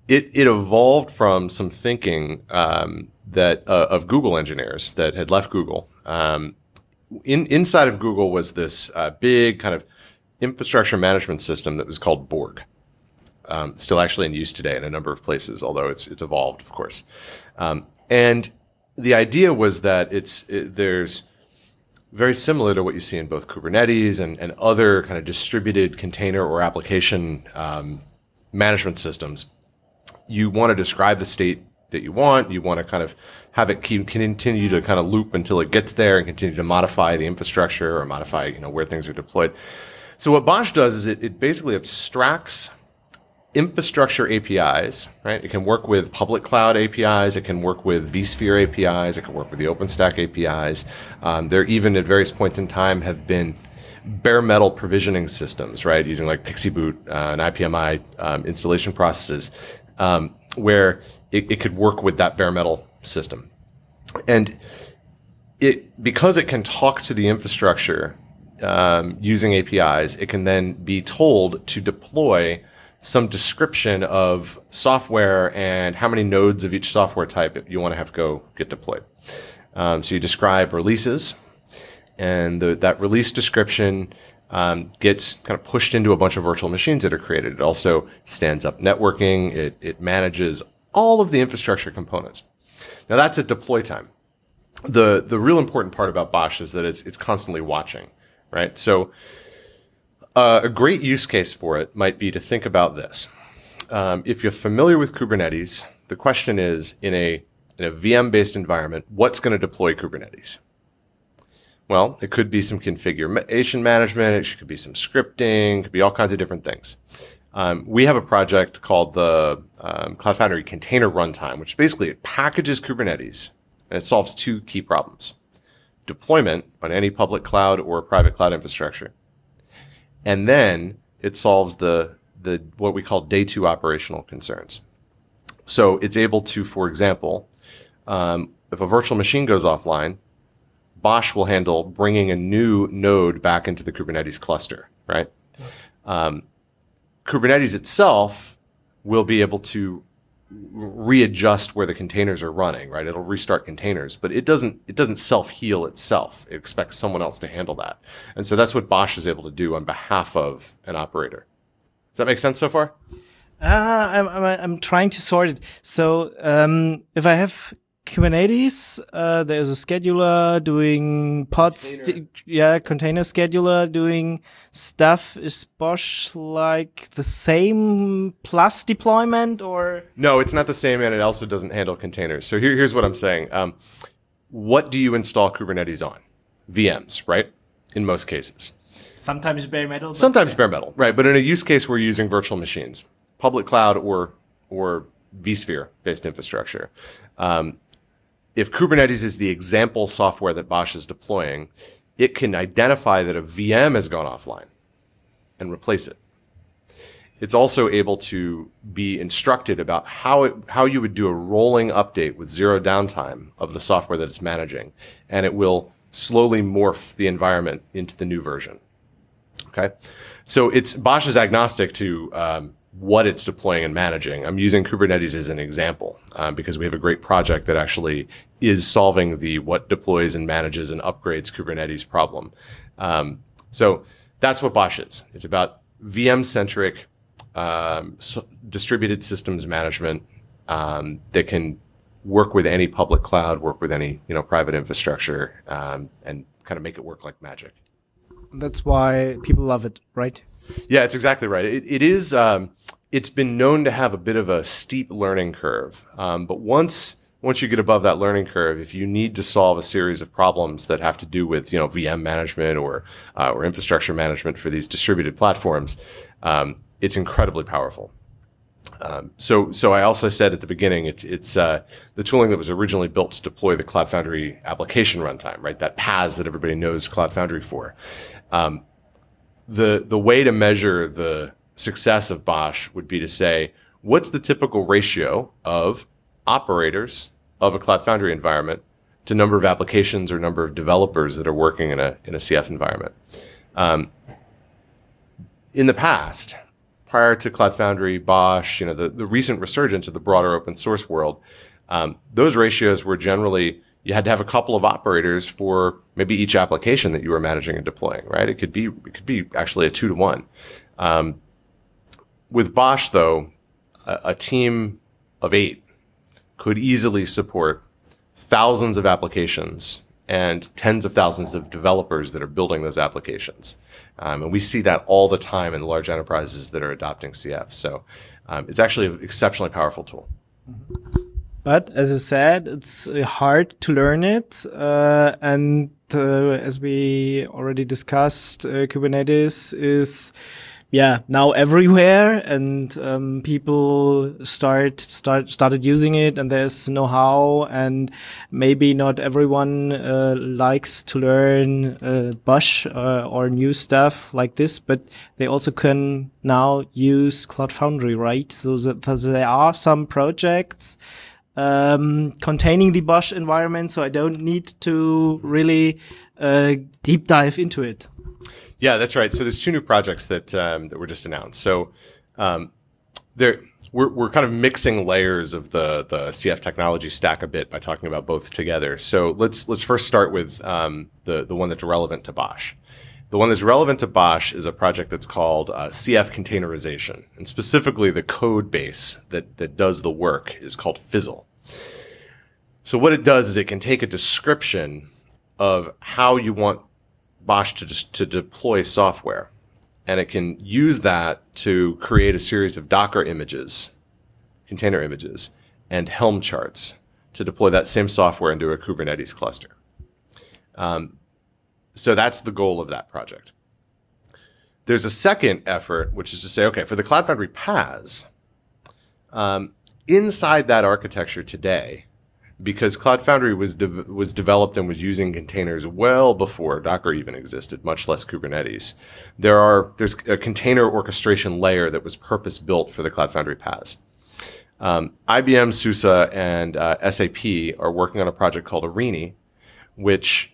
it it evolved from some thinking um, that uh, of Google engineers that had left Google. Um, in inside of Google was this uh, big kind of infrastructure management system that was called Borg. Um, still actually in use today in a number of places, although it's it's evolved, of course. Um, and the idea was that it's it, there's very similar to what you see in both Kubernetes and, and other kind of distributed container or application um, management systems. You want to describe the state that you want. You want to kind of have it keep continue to kind of loop until it gets there and continue to modify the infrastructure or modify, you know, where things are deployed. So what BOSH does is it, it basically abstracts infrastructure A P Is, right? It can work with public cloud A P Is. It can work with vSphere A P Is. It can work with the OpenStack A P Is. Um, there even at various points in time have been bare metal provisioning systems, right? Using like PXE-boot uh, and I P M I um, installation processes, um, where it, it could work with that bare metal system. And it because it can talk to the infrastructure um, using A P Is, it can then be told to deploy some description of software and how many nodes of each software type you want to have go get deployed. Um, so you describe releases, and the, that release description um, gets kind of pushed into a bunch of virtual machines that are created. It also stands up networking. It, it manages all of the infrastructure components. Now that's at deploy time. The the real important part about BOSH is that it's it's constantly watching, right? So Uh, a great use case for it might be to think about this. Um, if you're familiar with Kubernetes, the question is, in a in a V M-based environment, what's going to deploy Kubernetes? Well, it could be some configuration management, it could be some scripting, it could be all kinds of different things. Um, we have a project called the um, Cloud Foundry Container Runtime, which basically it packages Kubernetes, and it solves two key problems: deployment on any public cloud or private cloud infrastructure. And then it solves the, the what we call day two operational concerns. So it's able to, for example, um, if a virtual machine goes offline, BOSH will handle bringing a new node back into the Kubernetes cluster, right? Um, Kubernetes itself will be able to readjust where the containers are running, right? It'll restart containers, but it doesn't it doesn't self-heal itself. It expects someone else to handle that. And so that's what BOSH is able to do on behalf of an operator. Does that make sense so far? Uh, I'm, I'm, I'm trying to sort it. So um, if I have Kubernetes, uh, there's a scheduler doing pods, Container. yeah, container scheduler doing stuff. Is BOSH like the same plus deployment, or? No, it's not the same, and it also doesn't handle containers. So here, here's what I'm saying. Um, what do you install Kubernetes on? V Ms, right? In most cases. Sometimes bare metal. but- Sometimes bare metal, right? But in a use case, we're using virtual machines, public cloud or or vSphere-based infrastructure. Um, if Kubernetes is the example software that BOSH is deploying, it can identify that a V M has gone offline and replace it. It's also able to be instructed about how it, how you would do a rolling update with zero downtime of the software that it's managing, and it will slowly morph the environment into the new version. Okay, so it's BOSH is agnostic to um, what it's deploying and managing. I'm using Kubernetes as an example um, because we have a great project that actually is solving the what deploys and manages and upgrades Kubernetes problem. Um, so that's what BOSH is. It's about V M-centric um, so distributed systems management um, that can work with any public cloud, work with any you know private infrastructure, um, and kind of make it work like magic. That's why people love it, right? Yeah, it's exactly right. It, it is. Um, it's been known to have a bit of a steep learning curve, um, but once once you get above that learning curve, if you need to solve a series of problems that have to do with you know V M management or uh, or infrastructure management for these distributed platforms, um, it's incredibly powerful. Um, so, so I also said at the beginning, it's it's uh, the tooling that was originally built to deploy the Cloud Foundry application runtime, right? That P A S that everybody knows Cloud Foundry for. Um, the the way to measure the success of BOSH would be to say, what's the typical ratio of operators of a Cloud Foundry environment to number of applications or number of developers that are working in a in a C F environment? Um, in the past, prior to Cloud Foundry, Bosch, you know, the, the recent resurgence of the broader open source world, um, those ratios were generally, you had to have a couple of operators for maybe each application that you were managing and deploying, right? It could be, it could be actually a two to one. Um, with Bosch though, a, a team of eight could easily support thousands of applications and tens of thousands of developers that are building those applications. Um, and we see that all the time in large enterprises that are adopting C F. So um, it's actually an exceptionally powerful tool. But as you said, it's uh, hard to learn it. Uh, and uh, as we already discussed, uh, Kubernetes is yeah, now everywhere, and um, people start start started using it, and there's know-how, and maybe not everyone uh, likes to learn uh, Bosch uh, or new stuff like this, but they also can now use Cloud Foundry, right? So that, that there are some projects um, containing the Bosch environment, so I don't need to really uh, deep dive into it. Yeah, that's right. So there's two new projects that um, that were just announced. So um, there we're we're kind of mixing layers of the the C F technology stack a bit by talking about both together. So let's let's first start with um, the the one that's relevant to Bosch. The one that's relevant to Bosch is a project that's called uh, C F containerization, and specifically the code base that that does the work is called Fizzle. So what it does is it can take a description of how you want Bosch to just to deploy software, and it can use that to create a series of Docker images, container images, and Helm charts to deploy that same software into a Kubernetes cluster. Um, so that's the goal of that project. There's a second effort, which is to say, okay, for the Cloud Foundry P A S, um, inside that architecture today, because Cloud Foundry was de- was developed and was using containers well before Docker even existed, much less Kubernetes. There are there's a container orchestration layer that was purpose built for the Cloud Foundry P A S. Um, I B M, SUSE, and uh, S A P are working on a project called Arini, which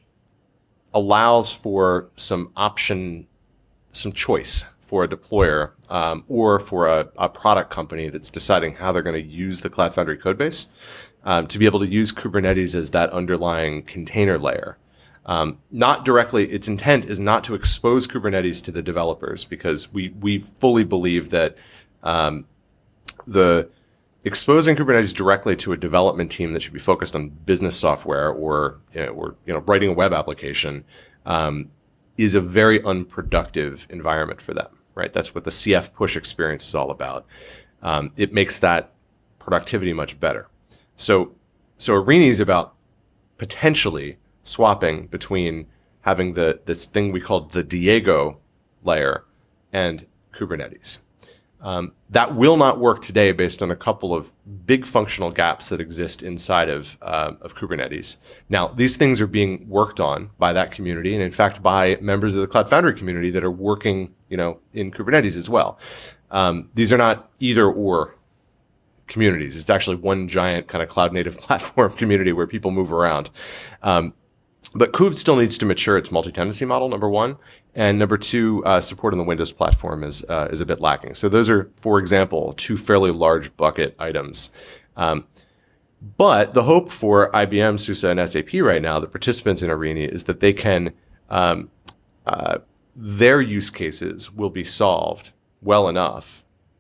allows for some option, some choice for a deployer um, or for a, a product company that's deciding how they're going to use the Cloud Foundry codebase. Um, to be able to use Kubernetes as that underlying container layer. Um, not directly, its intent is not to expose Kubernetes to the developers, because we we fully believe that um, the exposing Kubernetes directly to a development team that should be focused on business software or you know, or you know writing a web application um, is a very unproductive environment for them. Right, that's what the C F push experience is all about. Um, it makes that productivity much better. So, so Arini is about potentially swapping between having the this thing we called the Diego layer and Kubernetes. Um, that will not work today based on a couple of big functional gaps that exist inside of uh, of Kubernetes. Now, these things are being worked on by that community, and in fact, by members of the Cloud Foundry community that are working, you know, in Kubernetes as well. Um, these are not either or communities. It's actually one giant kind of cloud native platform community where people move around. Um, but Kube still needs to mature its multi-tenancy model, number one. And number two, uh, support on the Windows platform is uh, is a bit lacking. So those are, for example, two fairly large bucket items. Um, but the hope for I B M, SUSE, and S A P right now, the participants in Arini, is that they can, um, uh, their use cases will be solved well enough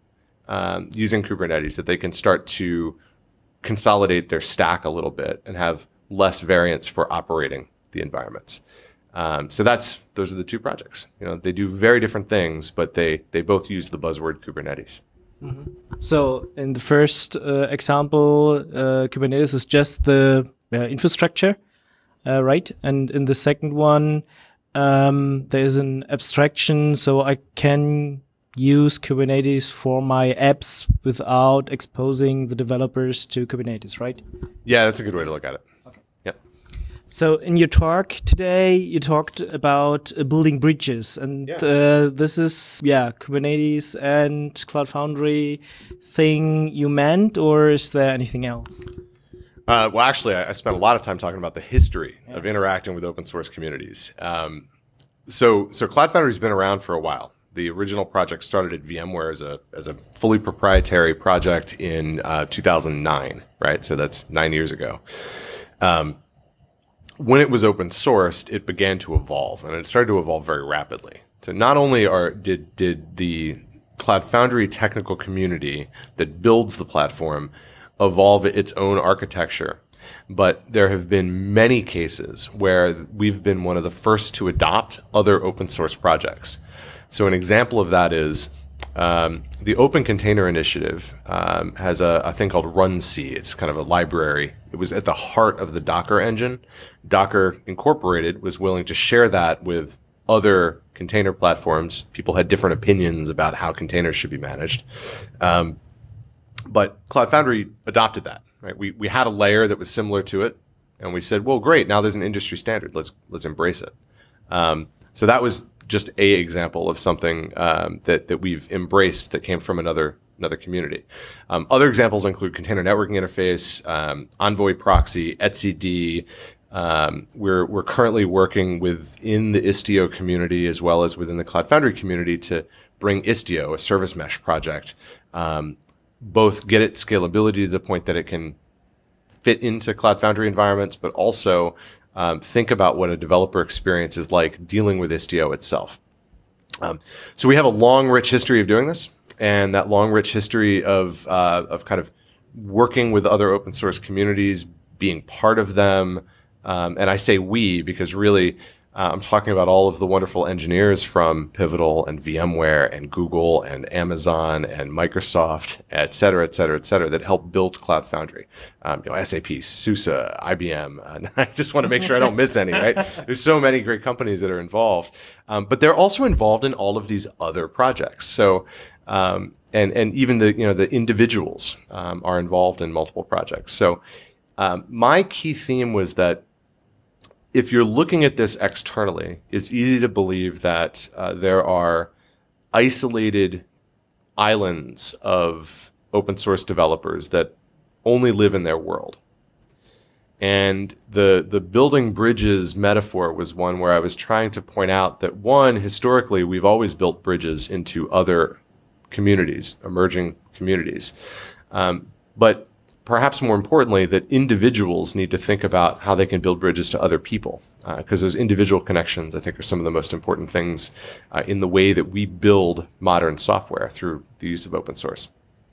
Um, using Kubernetes that they can start to consolidate their stack a little bit and have less variance for operating the environments. Um, so that's those are the two projects. You know, they do very different things, but they they both use the buzzword Kubernetes. Mm-hmm. So in the first uh, example, uh, Kubernetes is just the uh, infrastructure, uh, right? And in the second one, um, there is an abstraction, so I can use Kubernetes for my apps without exposing the developers to Kubernetes, right? Yeah, that's a good way to look at it. Okay. Yep. So in your talk today, you talked about uh, building bridges, and yeah. uh, this is, yeah, Kubernetes and Cloud Foundry thing you meant, or is there anything else? Uh, well, actually, I, I spent a lot of time talking about the history yeah. of interacting with open source communities. Um, so, so Cloud Foundry's been around for a while. The original project started at VMware as a as a fully proprietary project in uh, two thousand nine, right? So that's nine years ago. Um, when it was open sourced, it began to evolve, and it started to evolve very rapidly. So not only are did did the Cloud Foundry technical community that builds the platform evolve its own architecture, but there have been many cases where we've been one of the first to adopt other open source projects. So an example of that is um, the Open Container Initiative um, has a, a thing called runC. It's kind of a library. It was at the heart of the Docker engine. Docker Incorporated was willing to share that with other container platforms. People had different opinions about how containers should be managed. Um, but Cloud Foundry adopted that, right? We, we had a layer that was similar to it, and we said, well, great, now there's an industry standard. Let's, let's embrace it. Um, so that was just a example of something um, that, that we've embraced that came from another another community. Um, other examples include Container Networking Interface, um, Envoy Proxy, etcd. Um, we're we're currently working within the Istio community as well as within the Cloud Foundry community to bring Istio, a service mesh project, um, both get its scalability to the point that it can fit into Cloud Foundry environments, but also um, think about what a developer experience is like dealing with Istio itself. Um, so we have a long, rich history of doing this, and that long, rich history of uh, of kind of working with other open source communities, being part of them. Um, and I say we because really uh, I'm talking about all of the wonderful engineers from Pivotal and VMware and Google and Amazon and Microsoft, et cetera, et cetera, et cetera, that help build Cloud Foundry. Um, you know, S A P, SUSE, I B M. Uh, I just want to make sure I don't miss any, right? There's so many great companies that are involved. Um, but they're also involved in all of these other projects. So, um, and, and even the, you know, the individuals um, are involved in multiple projects. So um, my key theme was that if you're looking at this externally, it's easy to believe that uh, there are isolated islands of open source developers that only live in their world. And the the building bridges metaphor was one where I was trying to point out that, one, historically, we've always built bridges into other communities, emerging communities. Um, but perhaps more importantly, that individuals need to think about how they can build bridges to other people, because uh, those individual connections, I think, are some of the most important things uh, in the way that we build modern software through the use of open source.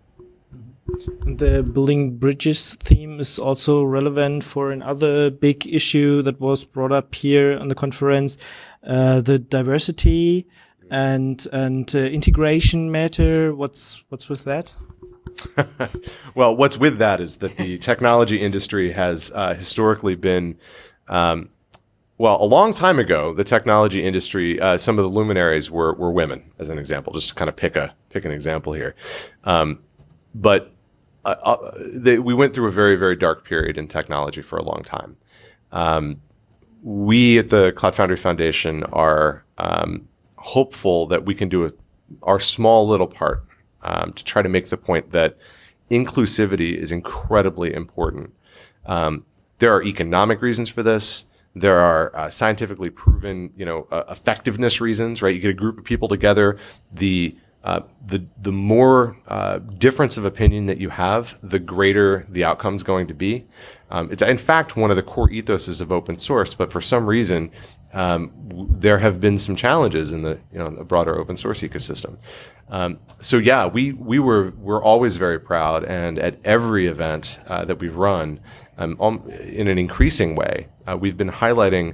The building bridges theme is also relevant for another big issue that was brought up here on the conference, uh, the diversity and and uh, integration matter. What's what's with that? Well, what's with that is that the technology industry has uh, historically been, um, well, a long time ago, the technology industry, uh, some of the luminaries were were women, as an example, just to kind of pick a pick an example here. Um, but uh, uh, they, we went through a very, very dark period in technology for a long time. Um, we at the Cloud Foundry Foundation are um, hopeful that we can do a, our small little part Um, to try to make the point that inclusivity is incredibly important. Um, there are economic reasons for this. There are uh, scientifically proven, you know, uh, effectiveness reasons, right? You get a group of people together. The uh, the the more uh, difference of opinion that you have, the greater the outcome is going to be. Um, it's in fact one of the core ethoses of open source, but for some reason, um, w- there have been some challenges in the you know the broader open source ecosystem. Um, so yeah, we we were we're always very proud, and at every event uh, that we've run, um, um, in an increasing way, uh, we've been highlighting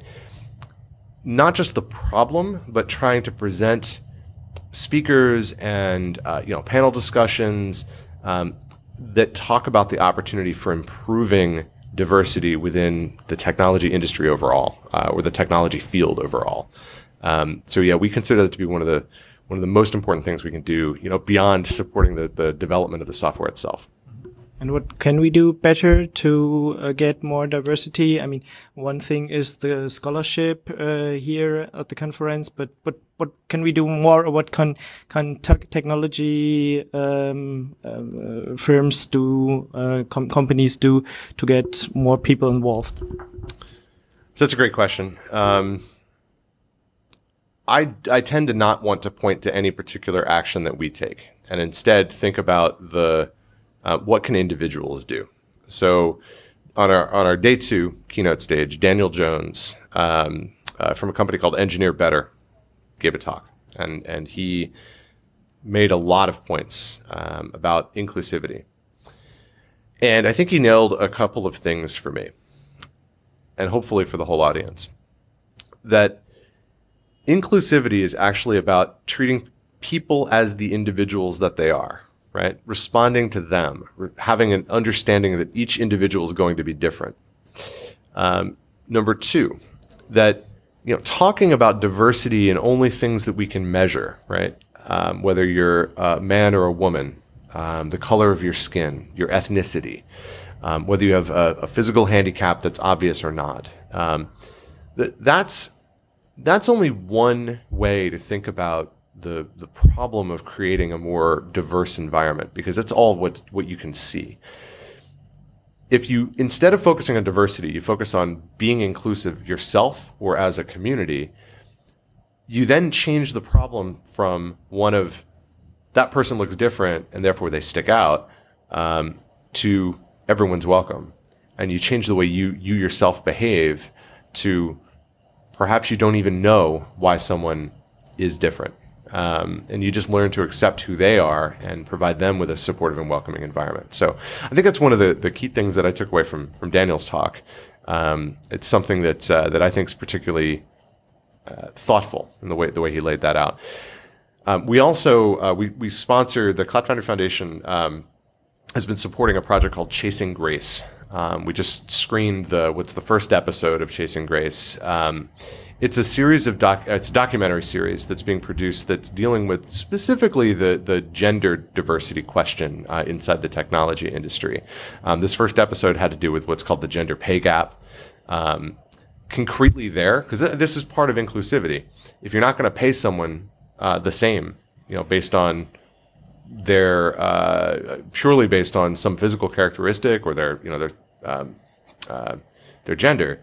not just the problem, but trying to present speakers and uh, you know panel discussions um, that talk about the opportunity for improving diversity within the technology industry overall, uh, or the technology field overall. Um, so yeah, we consider that to be one of the one of the most important things we can do, you know, beyond supporting the, the development of the software itself. And what can we do better to uh, get more diversity? I mean, one thing is the scholarship uh, here at the conference, but but what can we do more? Or what can can te- technology um, uh, firms do, uh, com- companies do to get more people involved? So that's a great question. Um, I, I tend to not want to point to any particular action that we take, and instead think about the uh, what can individuals do. So on our on our day two keynote stage, Daniel Jones um, uh, from a company called Engineer Better gave a talk, and and he made a lot of points um, about inclusivity, and I think he nailed a couple of things for me, and hopefully for the whole audience, that inclusivity is actually about treating people as the individuals that they are, right? Responding to them, re- having an understanding that each individual is going to be different. Um, number two, that, you know, talking about diversity in only things that we can measure, right? Um, whether you're a man or a woman, um, the color of your skin, your ethnicity, um, whether you have a, a physical handicap that's obvious or not. Um, th- that's That's only one way to think about the the problem of creating a more diverse environment, because that's all what what you can see. If you, instead of focusing on diversity, you focus on being inclusive yourself or as a community, you then change the problem from one of that person looks different and therefore they stick out um, to everyone's welcome. And you change the way you you yourself behave to perhaps you don't even know why someone is different. Um, and you just learn to accept who they are and provide them with a supportive and welcoming environment. So I think that's one of the, the key things that I took away from, from Daniel's talk. Um, it's something that uh, that I think is particularly uh, thoughtful in the way the way he laid that out. Um, we also, uh, we, we sponsor, the Cloud Foundry Foundation um, has been supporting a project called Chasing Grace. Um, we just screened the what's the first episode of Chasing Grace. Um, it's a series of doc. It's a documentary series that's being produced that's dealing with specifically the the gender diversity question uh, inside the technology industry. Um, this first episode had to do with what's called the gender pay gap. Um, concretely, there, because this is part of inclusivity. If you're not going to pay someone uh, the same, you know, based on their uh, purely based on some physical characteristic or their, you know, their um, uh, their gender,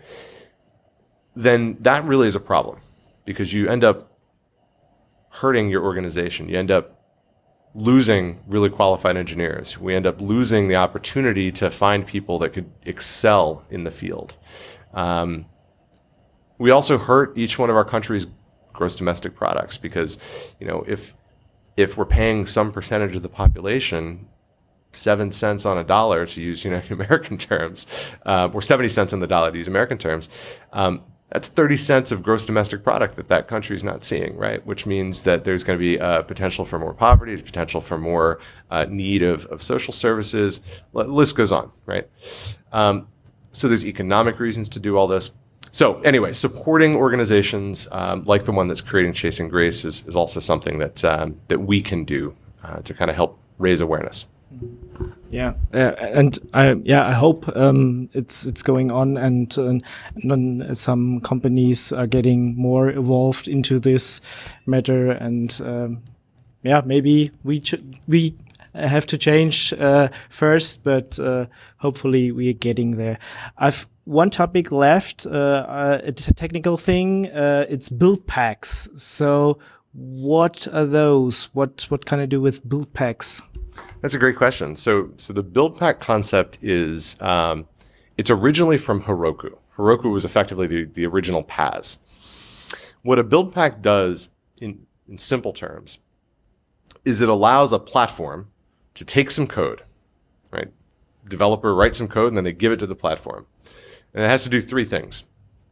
then that really is a problem, because you end up hurting your organization. You end up losing really qualified engineers. We end up losing the opportunity to find people that could excel in the field. Um, we also hurt each one of our country's gross domestic products, because, you know, if if we're paying some percentage of the population seven cents on a dollar, to use, you know, American terms, uh, or seventy cents on the dollar to use American terms, um, that's thirty cents of gross domestic product that that country's not seeing, right? Which means that there's going to be uh, potential for more poverty, potential for more uh, need of, of social services. The list goes on, right? Um, so there's economic reasons to do all this. So anyway, supporting organizations um, like the one that's creating Chasing Grace is, is also something that um, that we can do uh, to kind of help raise awareness. Yeah, uh, and I yeah I hope um, it's it's going on, and, uh, and some companies are getting more involved into this matter, and um, yeah, maybe we ch- we have to change uh, first, but uh, hopefully we're getting there. I've one topic left, uh, uh, it's a technical thing. Uh, it's build packs. So what are those? What what can I do with build packs? That's a great question. So, so the build pack concept is, um, it's originally from Heroku. Heroku was effectively the, the original P A S. What a build pack does, in, in simple terms, is it allows a platform to take some code, right? Developer writes some code and then they give it to the platform. And it has to do three things.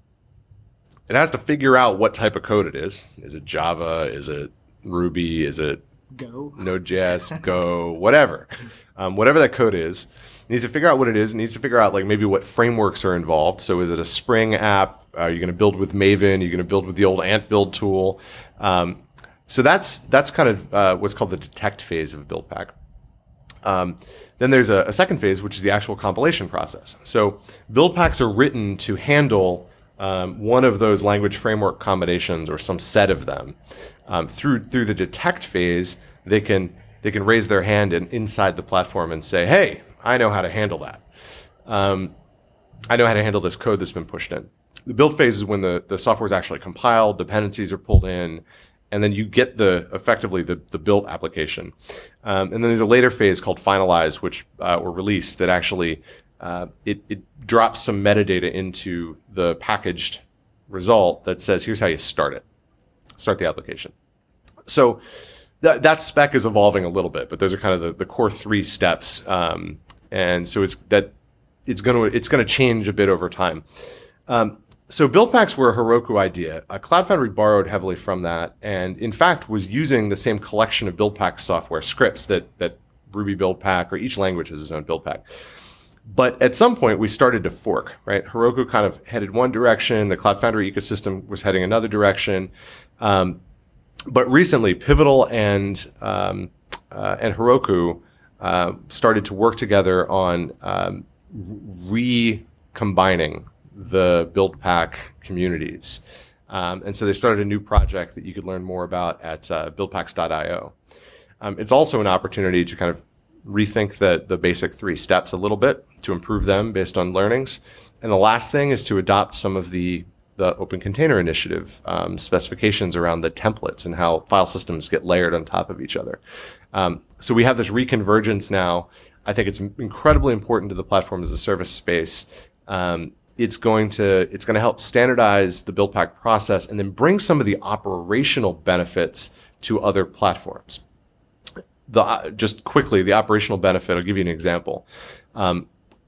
It has to figure out what type of code it is. Is it Java? Is it Ruby? Is it Go. Node.js, Go, whatever. Um, whatever that code is, it needs to figure out what it is. It needs to figure out like maybe what frameworks are involved. So is it a Spring app? Are you going to build with Maven? Are you going to build with the old Ant build tool? Um, so that's that's kind of uh, what's called the detect phase of a build pack. Um, then there's a, a second phase, which is the actual compilation process. So build packs are written to handle um, one of those language framework combinations or some set of them. Um, through through the detect phase, they can they can raise their hand in, inside the platform and say, "Hey, I know how to handle that. Um, I know how to handle this code that's been pushed in." the build phase is when the, the software is actually compiled, dependencies are pulled in, and then you get the effectively the, the built application. Um, and then there's a later phase called finalize, which uh, or release that actually uh, it, it drops some metadata into the packaged result that says, here's how you start it, start the application. So that that spec is evolving a little bit, but those are kind of the, the core three steps. Um, and so it's that it's going to it's going to change a bit over time. Um, So build packs were a Heroku idea. Uh, Cloud Foundry borrowed heavily from that, and in fact was using the same collection of build pack software scripts that that Ruby build pack, or each language has its own build pack. But at some point we started to fork, right? Heroku kind of headed one direction, the Cloud Foundry ecosystem was heading another direction. Um, but recently Pivotal and um, uh, and Heroku uh, started to work together on um, recombining the build pack communities. Um, and so they started a new project that you could learn more about at uh, build packs dot io. Um, it's also an opportunity to kind of rethink the, the basic three steps a little bit to improve them based on learnings. And the last thing is to adopt some of the, the Open Container Initiative um, specifications around the templates and how file systems get layered on top of each other. Um, so we have this reconvergence now. I think it's incredibly important to the platform as a service space. Um, It's going to it's going to help standardize the build pack process and then bring some of the operational benefits to other platforms. The uh, just quickly the operational benefit. I'll give you an example. Um,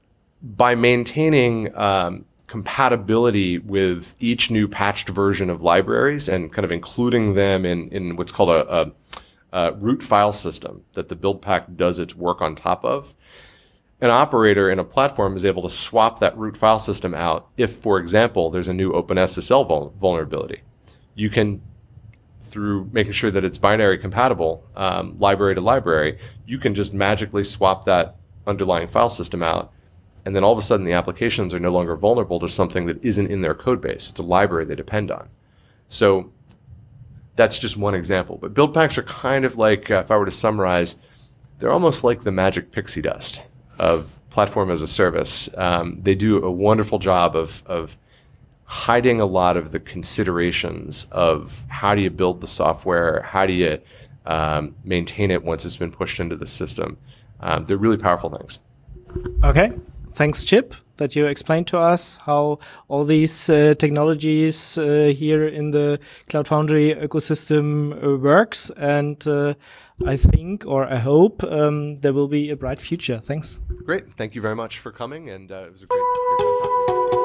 by maintaining um, compatibility with each new patched version of libraries and kind of including them in in what's called a, a, a root file system that the build pack does its work on top of. An operator in a platform is able to swap that root file system out if, for example, there's a new OpenSSL vul- vulnerability. You can, through making sure that it's binary compatible, um, library to library, you can just magically swap that underlying file system out, and then all of a sudden the applications are no longer vulnerable to something that isn't in their code base. It's a library they depend on. So that's just one example. But build packs are kind of like, uh, if I were to summarize, they're almost like the magic pixie dust of platform as a service. Um, they do a wonderful job of, of hiding a lot of the considerations of how do you build the software, how do you um, maintain it once it's been pushed into the system. Um, they're really powerful things. Okay, thanks, Chip, that you explained to us how all these uh, technologies uh, here in the Cloud Foundry ecosystem uh, works, and uh, I think, or I hope, um, there will be a bright future. Thanks. Great. Thank you very much for coming, and uh, it was a great, great time talking to you.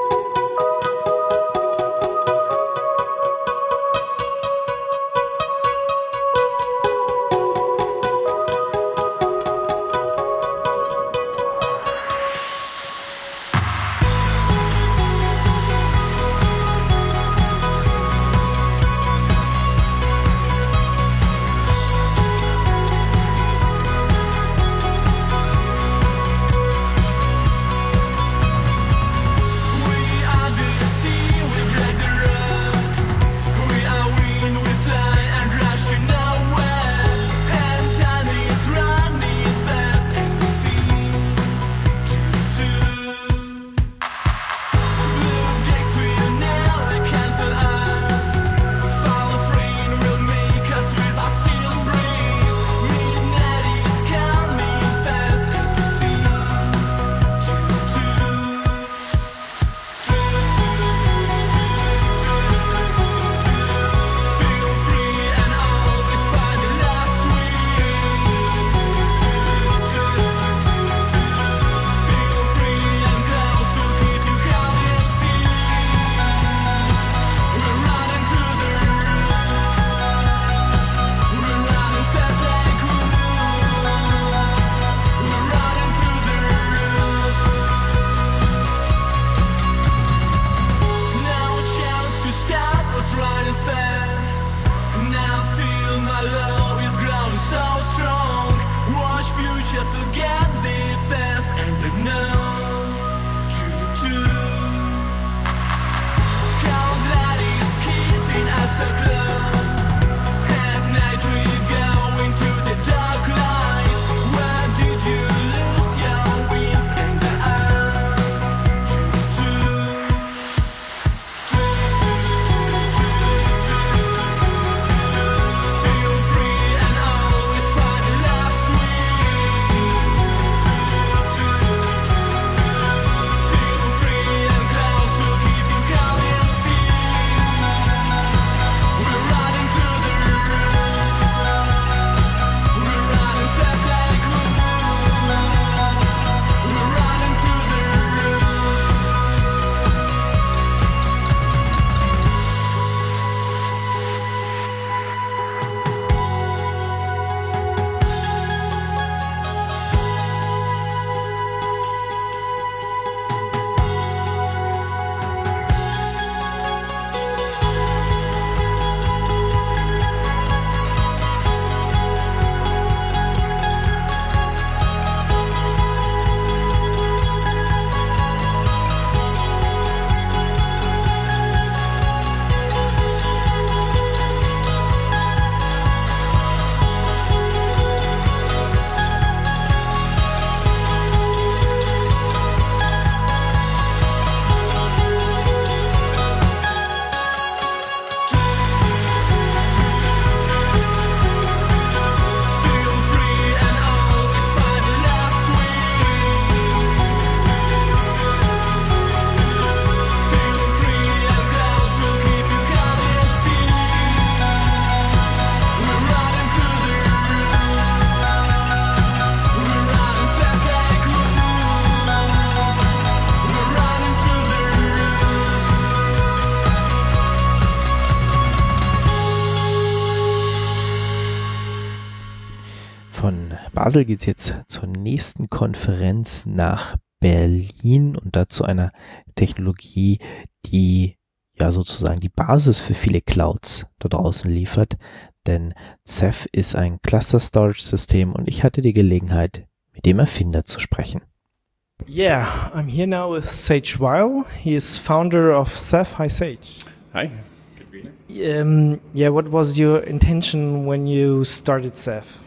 Von Basel geht es jetzt zur nächsten Konferenz nach Berlin und dazu einer Technologie, die ja sozusagen die Basis für viele Clouds da draußen liefert, denn Ceph ist ein Cluster-Storage-System und ich hatte die Gelegenheit, mit dem Erfinder zu sprechen. Yeah, I'm here now with Sage Weil. He is founder of Ceph. Hi, Sage. Hi. Good to be here. Um, yeah, what was your intention when you started Ceph?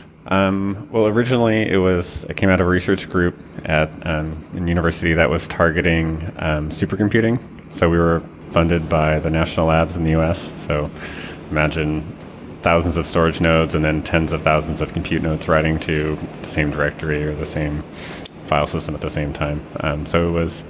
Um, well, originally it was, I came out of a research group at um, a university that was targeting um, supercomputing. So we were funded by the national labs in the U S. So imagine thousands of storage nodes and then tens of thousands of compute nodes writing to the same directory or the same file system at the same time. Um, so it was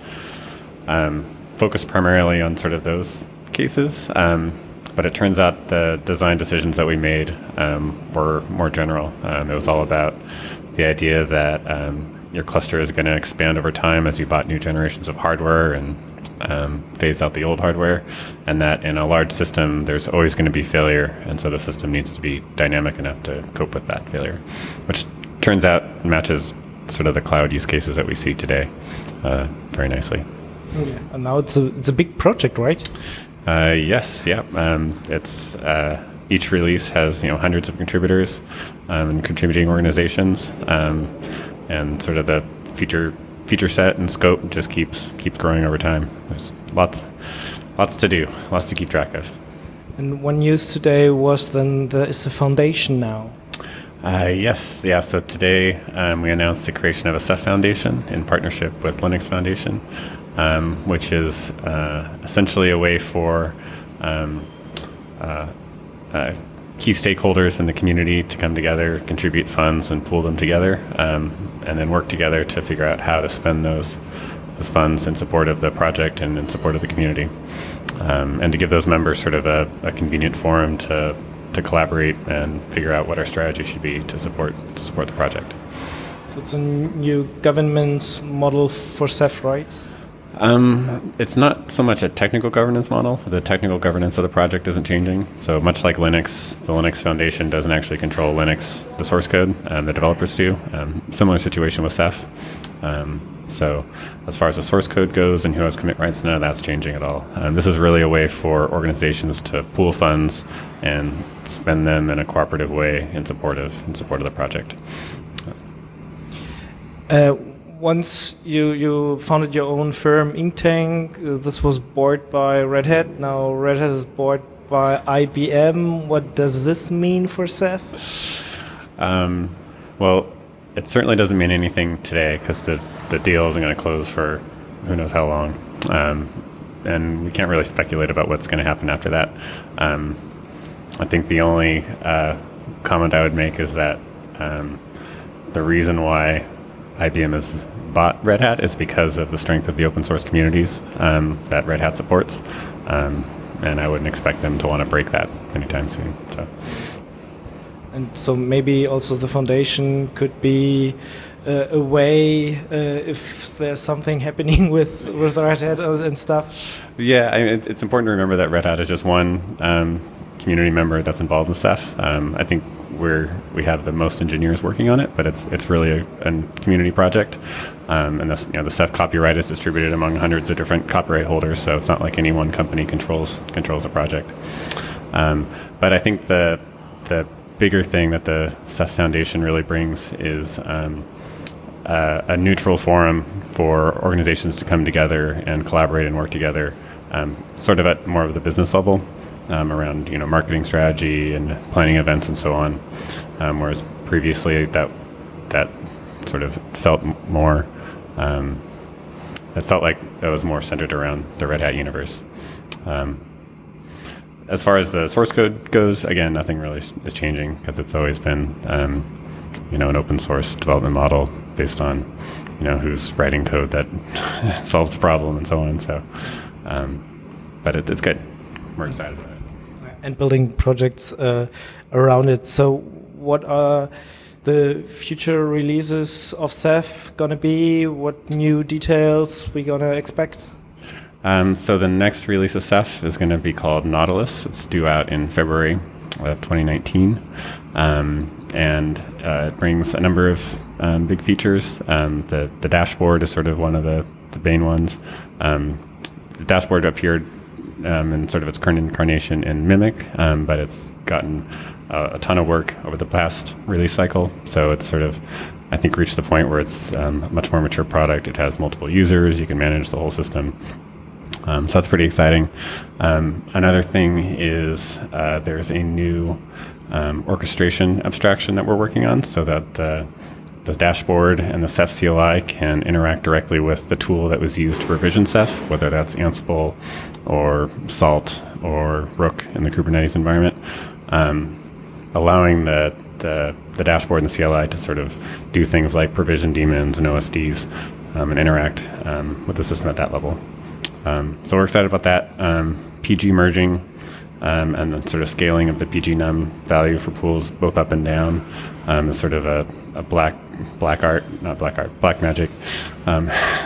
um, focused primarily on sort of those cases. Um, But it turns out the design decisions that we made um, were more general. Um, it was all about the idea that um, your cluster is going to expand over time as you bought new generations of hardware and um, phase out the old hardware, and that in a large system there's always going to be failure, and so the system needs to be dynamic enough to cope with that failure, which turns out matches sort of the cloud use cases that we see today uh, very nicely. Yeah, and now it's a it's a big project, right? Uh, yes, yeah. Um, it's uh, each release has you know hundreds of contributors um, and contributing organizations, um, and sort of the feature feature set and scope just keeps keeps growing over time. There's lots lots to do, lots to keep track of. And one news today was then there is a foundation now. Uh, yes, yeah. So today um, we announced the creation of a Ceph Foundation in partnership with Linux Foundation, um, which is uh, essentially a way for um, uh, uh, key stakeholders in the community to come together, contribute funds, and pool them together, um, and then work together to figure out how to spend those those funds in support of the project and in support of the community, um, and to give those members sort of a, a convenient forum to. to collaborate and figure out what our strategy should be to support to support the project. So it's a new governance model for Ceph, right? Um, it's not so much a technical governance model. The technical governance of the project isn't changing. So much like Linux, the Linux Foundation doesn't actually control Linux, the source code, um, the developers do. Um, similar situation with Ceph. Um, so as far as the source code goes and who has commit rights, none of that's changing at all. Um, this is really a way for organizations to pool funds and spend them in a cooperative way in support of in support of the project. Uh, once you, you founded your own firm, Inktank, uh, this was bought by Red Hat. Now Red Hat is bought by I B M. What does this mean for Ceph? Um, well, it certainly doesn't mean anything today because the, the deal isn't going to close for who knows how long. Um, and we can't really speculate about what's going to happen after that. Um, I think the only uh, comment I would make is that um, the reason why I B M has bought Red Hat is because of the strength of the open source communities um, that Red Hat supports. Um, and I wouldn't expect them to want to break that anytime soon. So. And so maybe also the foundation could be uh, a way uh, if there's something happening with, with Red Hat and stuff. Yeah, I mean, it's, it's important to remember that Red Hat is just one um, community member that's involved in Ceph. Um, I think we're we have the most engineers working on it, but it's it's really a, a community project. Um, and this, you know, the Ceph copyright is distributed among hundreds of different copyright holders, so it's not like any one company controls controls the project. Um, but I think the the bigger thing that the Ceph Foundation really brings is um, uh, a neutral forum for organizations to come together and collaborate and work together, um, sort of at more of the business level, um, around you know marketing strategy and planning events and so on. Um, whereas previously that that sort of felt more, um, it felt like it was more centered around the Red Hat universe. Um, As far as the source code goes, again, nothing really is changing because it's always been, um, you know, an open source development model based on, you know, who's writing code that solves the problem and so on. So, um, but it, it's good. We're excited about it. And building projects uh, around it. So, what are the future releases of Ceph gonna be? What new details we gonna expect? Um, so the next release of Ceph is going to be called Nautilus. It's due out in February. of twenty nineteen, um, and uh, it brings a number of um, big features. Um, the the dashboard is sort of one of the, the main ones. Um, the dashboard appeared um, in sort of its current incarnation in Mimic, um, but it's gotten uh, a ton of work over the past release cycle. So it's sort of, I think, reached the point where it's um, a much more mature product. It has multiple users. You can manage the whole system. Um, so that's pretty exciting. Um, another thing is uh, there's a new um, orchestration abstraction that we're working on, so that the, the dashboard and the Ceph C L I can interact directly with the tool that was used to provision Ceph, whether that's Ansible or Salt or Rook in the Kubernetes environment, um, allowing the, the the dashboard and the C L I to sort of do things like provision daemons and O S Ds um, and interact um, with the system at that level. Um, so we're excited about that. Um, P G merging um, and the sort of scaling of the P G num value for pools both up and down um, is sort of a, a black black art, not black art, black magic um,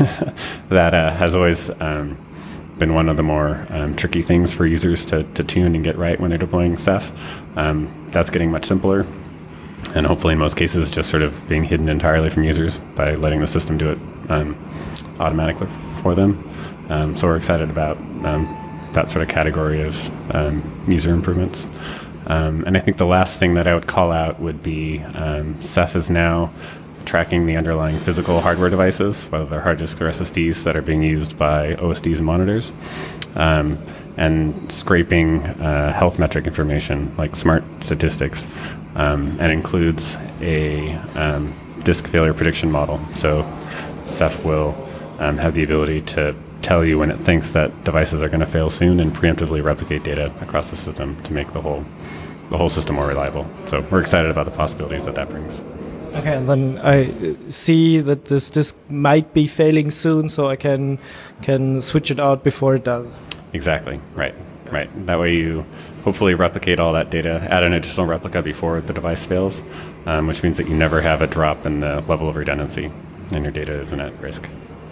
that uh, has always um, been one of the more um, tricky things for users to, to tune and get right when they're deploying Ceph. Um, that's getting much simpler, and hopefully in most cases just sort of being hidden entirely from users by letting the system do it um, automatically for them. Um, so we're excited about um, that sort of category of um, user improvements. Um, and I think the last thing that I would call out would be um, Ceph is now tracking the underlying physical hardware devices, whether they're hard disks or S S Ds that are being used by O S Ds and monitors, um, and scraping uh, health metric information like smart statistics, um, and includes a um, disk failure prediction model. So Ceph will um, have the ability to tell you when it thinks that devices are going to fail soon and preemptively replicate data across the system to make the whole the whole system more reliable. So we're excited about the possibilities that that brings. Okay, and then I see that this disk might be failing soon, so I can can switch it out before it does. Exactly, right, right. That way you hopefully replicate all that data, add an additional replica before the device fails, um, which means that you never have a drop in the level of redundancy and your data isn't at risk.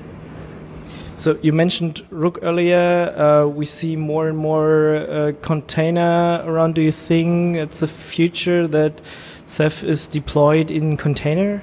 So you mentioned Rook earlier. Uh, we see more and more uh, container around. Do you think it's a future that Ceph is deployed in container?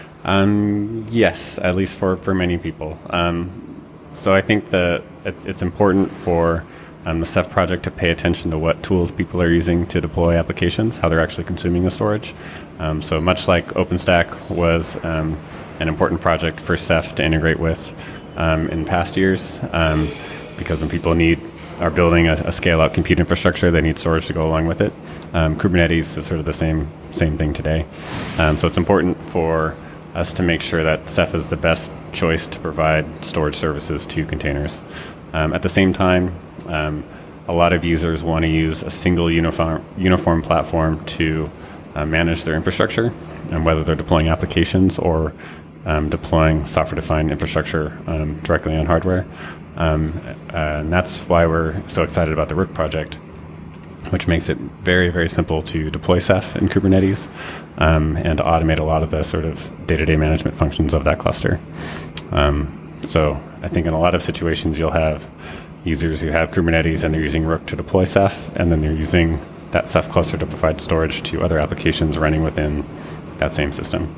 Um, yes, at least for, for many people. Um, so I think that it's it's important for um, the Ceph project to pay attention to what tools people are using to deploy applications, how they're actually consuming the storage. Um, so much like OpenStack was um, an important project for Ceph to integrate with um, in past years, um, because when people need are building a, a scale-out compute infrastructure, they need storage to go along with it. Um, Kubernetes is sort of the same same thing today. Um, so it's important for us to make sure that Ceph is the best choice to provide storage services to containers. Um, at the same time, um, a lot of users want to use a single uniform uniform platform to uh, manage their infrastructure, and whether they're deploying applications or um, deploying software-defined infrastructure um, directly on hardware. Um, uh, and that's why we're so excited about the Rook project, which makes it very, very simple to deploy Ceph in Kubernetes um, and to automate a lot of the sort of day-to-day management functions of that cluster. Um, so I think in a lot of situations you'll have users who have Kubernetes and they're using Rook to deploy Ceph, and then they're using that Ceph cluster to provide storage to other applications running within that same system.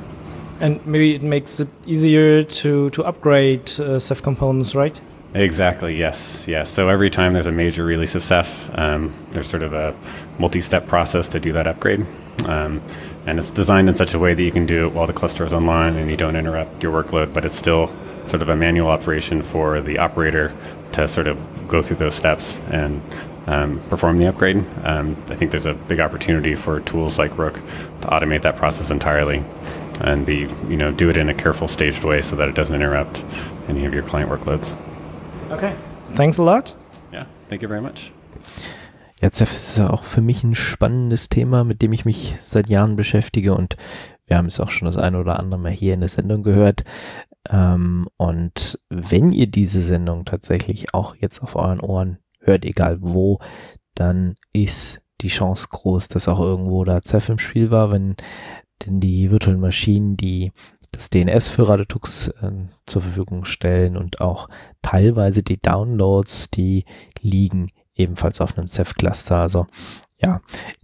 And maybe it makes it easier to, to upgrade uh, Ceph components, right? Exactly, yes. yes. So every time there's a major release of Ceph, um, there's sort of a multi-step process to do that upgrade. Um, and it's designed in such a way that you can do it while the cluster is online and you don't interrupt your workload, but it's still sort of a manual operation for the operator to sort of go through those steps and um, perform the upgrade. Um, I think there's a big opportunity for tools like Rook to automate that process entirely and be, you know, do it in a careful, staged way so that it doesn't interrupt any of your client workloads. Okay, thanks a lot. Yeah, thank you very much. Ja, Ceph ist ja auch für mich ein spannendes Thema, mit dem ich mich seit Jahren beschäftige, und wir haben es auch schon das eine oder andere Mal hier in der Sendung gehört. Ähm, und wenn ihr diese Sendung tatsächlich auch jetzt auf euren Ohren hört, egal wo, dann ist die Chance groß, dass auch irgendwo da Ceph im Spiel war, wenn denn die virtuellen Maschinen, die das D N S für Radetux äh, zur Verfügung stellen und auch teilweise die Downloads, die liegen ebenfalls auf einem Ceph-Cluster. Also ja,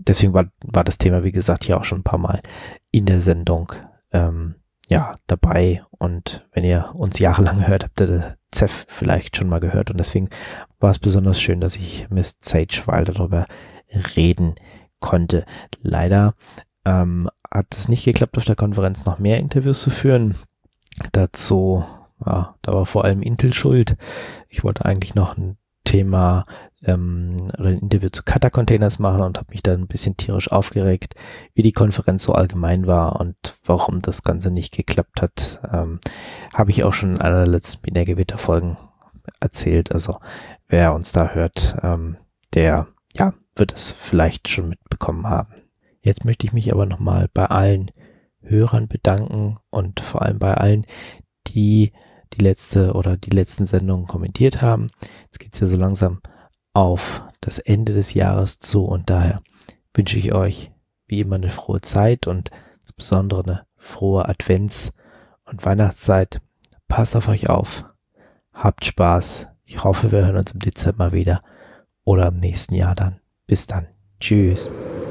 deswegen war, war das Thema, wie gesagt, hier auch schon ein paar Mal in der Sendung ähm, ja, dabei. Und wenn ihr uns jahrelang hört, habt ihr Z E F vielleicht schon mal gehört. Und deswegen war es besonders schön, dass ich mit Sage Weil darüber reden konnte. Leider ähm, hat es nicht geklappt, auf der Konferenz noch mehr Interviews zu führen. Dazu, ja, da war vor allem Intel schuld. Ich wollte eigentlich noch ein Thema ähm, oder ein Interview zu Kata-Containers machen und habe mich dann ein bisschen tierisch aufgeregt, wie die Konferenz so allgemein war und warum das Ganze nicht geklappt hat. Ähm, habe ich auch schon in einer der letzten Binärgewitter-Folgen erzählt. Also wer uns da hört, ähm, der ja wird es vielleicht schon mitbekommen haben. Jetzt möchte ich mich aber nochmal bei allen Hörern bedanken und vor allem bei allen, die die letzte oder die letzten Sendungen kommentiert haben. Jetzt geht es ja so langsam auf das Ende des Jahres zu und daher wünsche ich euch wie immer eine frohe Zeit und insbesondere eine frohe Advents- und Weihnachtszeit. Passt auf euch auf, habt Spaß. Ich hoffe, wir hören uns im Dezember wieder oder im nächsten Jahr dann. Bis dann. Tschüss.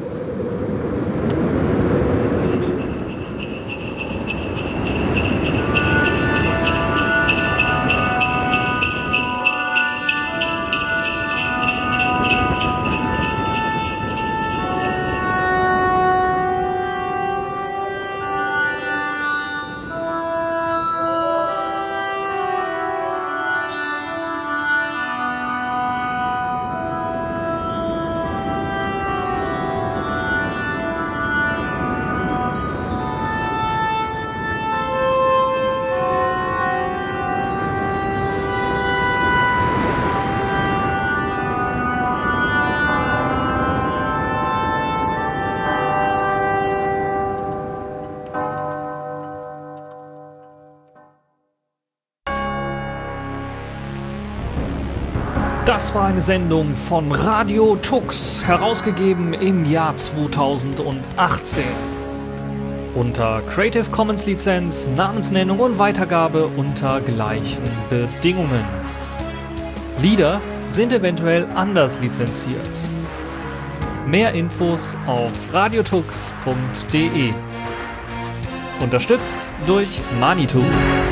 Das war eine Sendung von Radio Tux, herausgegeben im Jahr zweitausendachtzehn. Unter Creative Commons Lizenz, Namensnennung und Weitergabe unter gleichen Bedingungen. Lieder sind eventuell anders lizenziert. Mehr Infos auf radiotux punkt de. Unterstützt durch Manitou.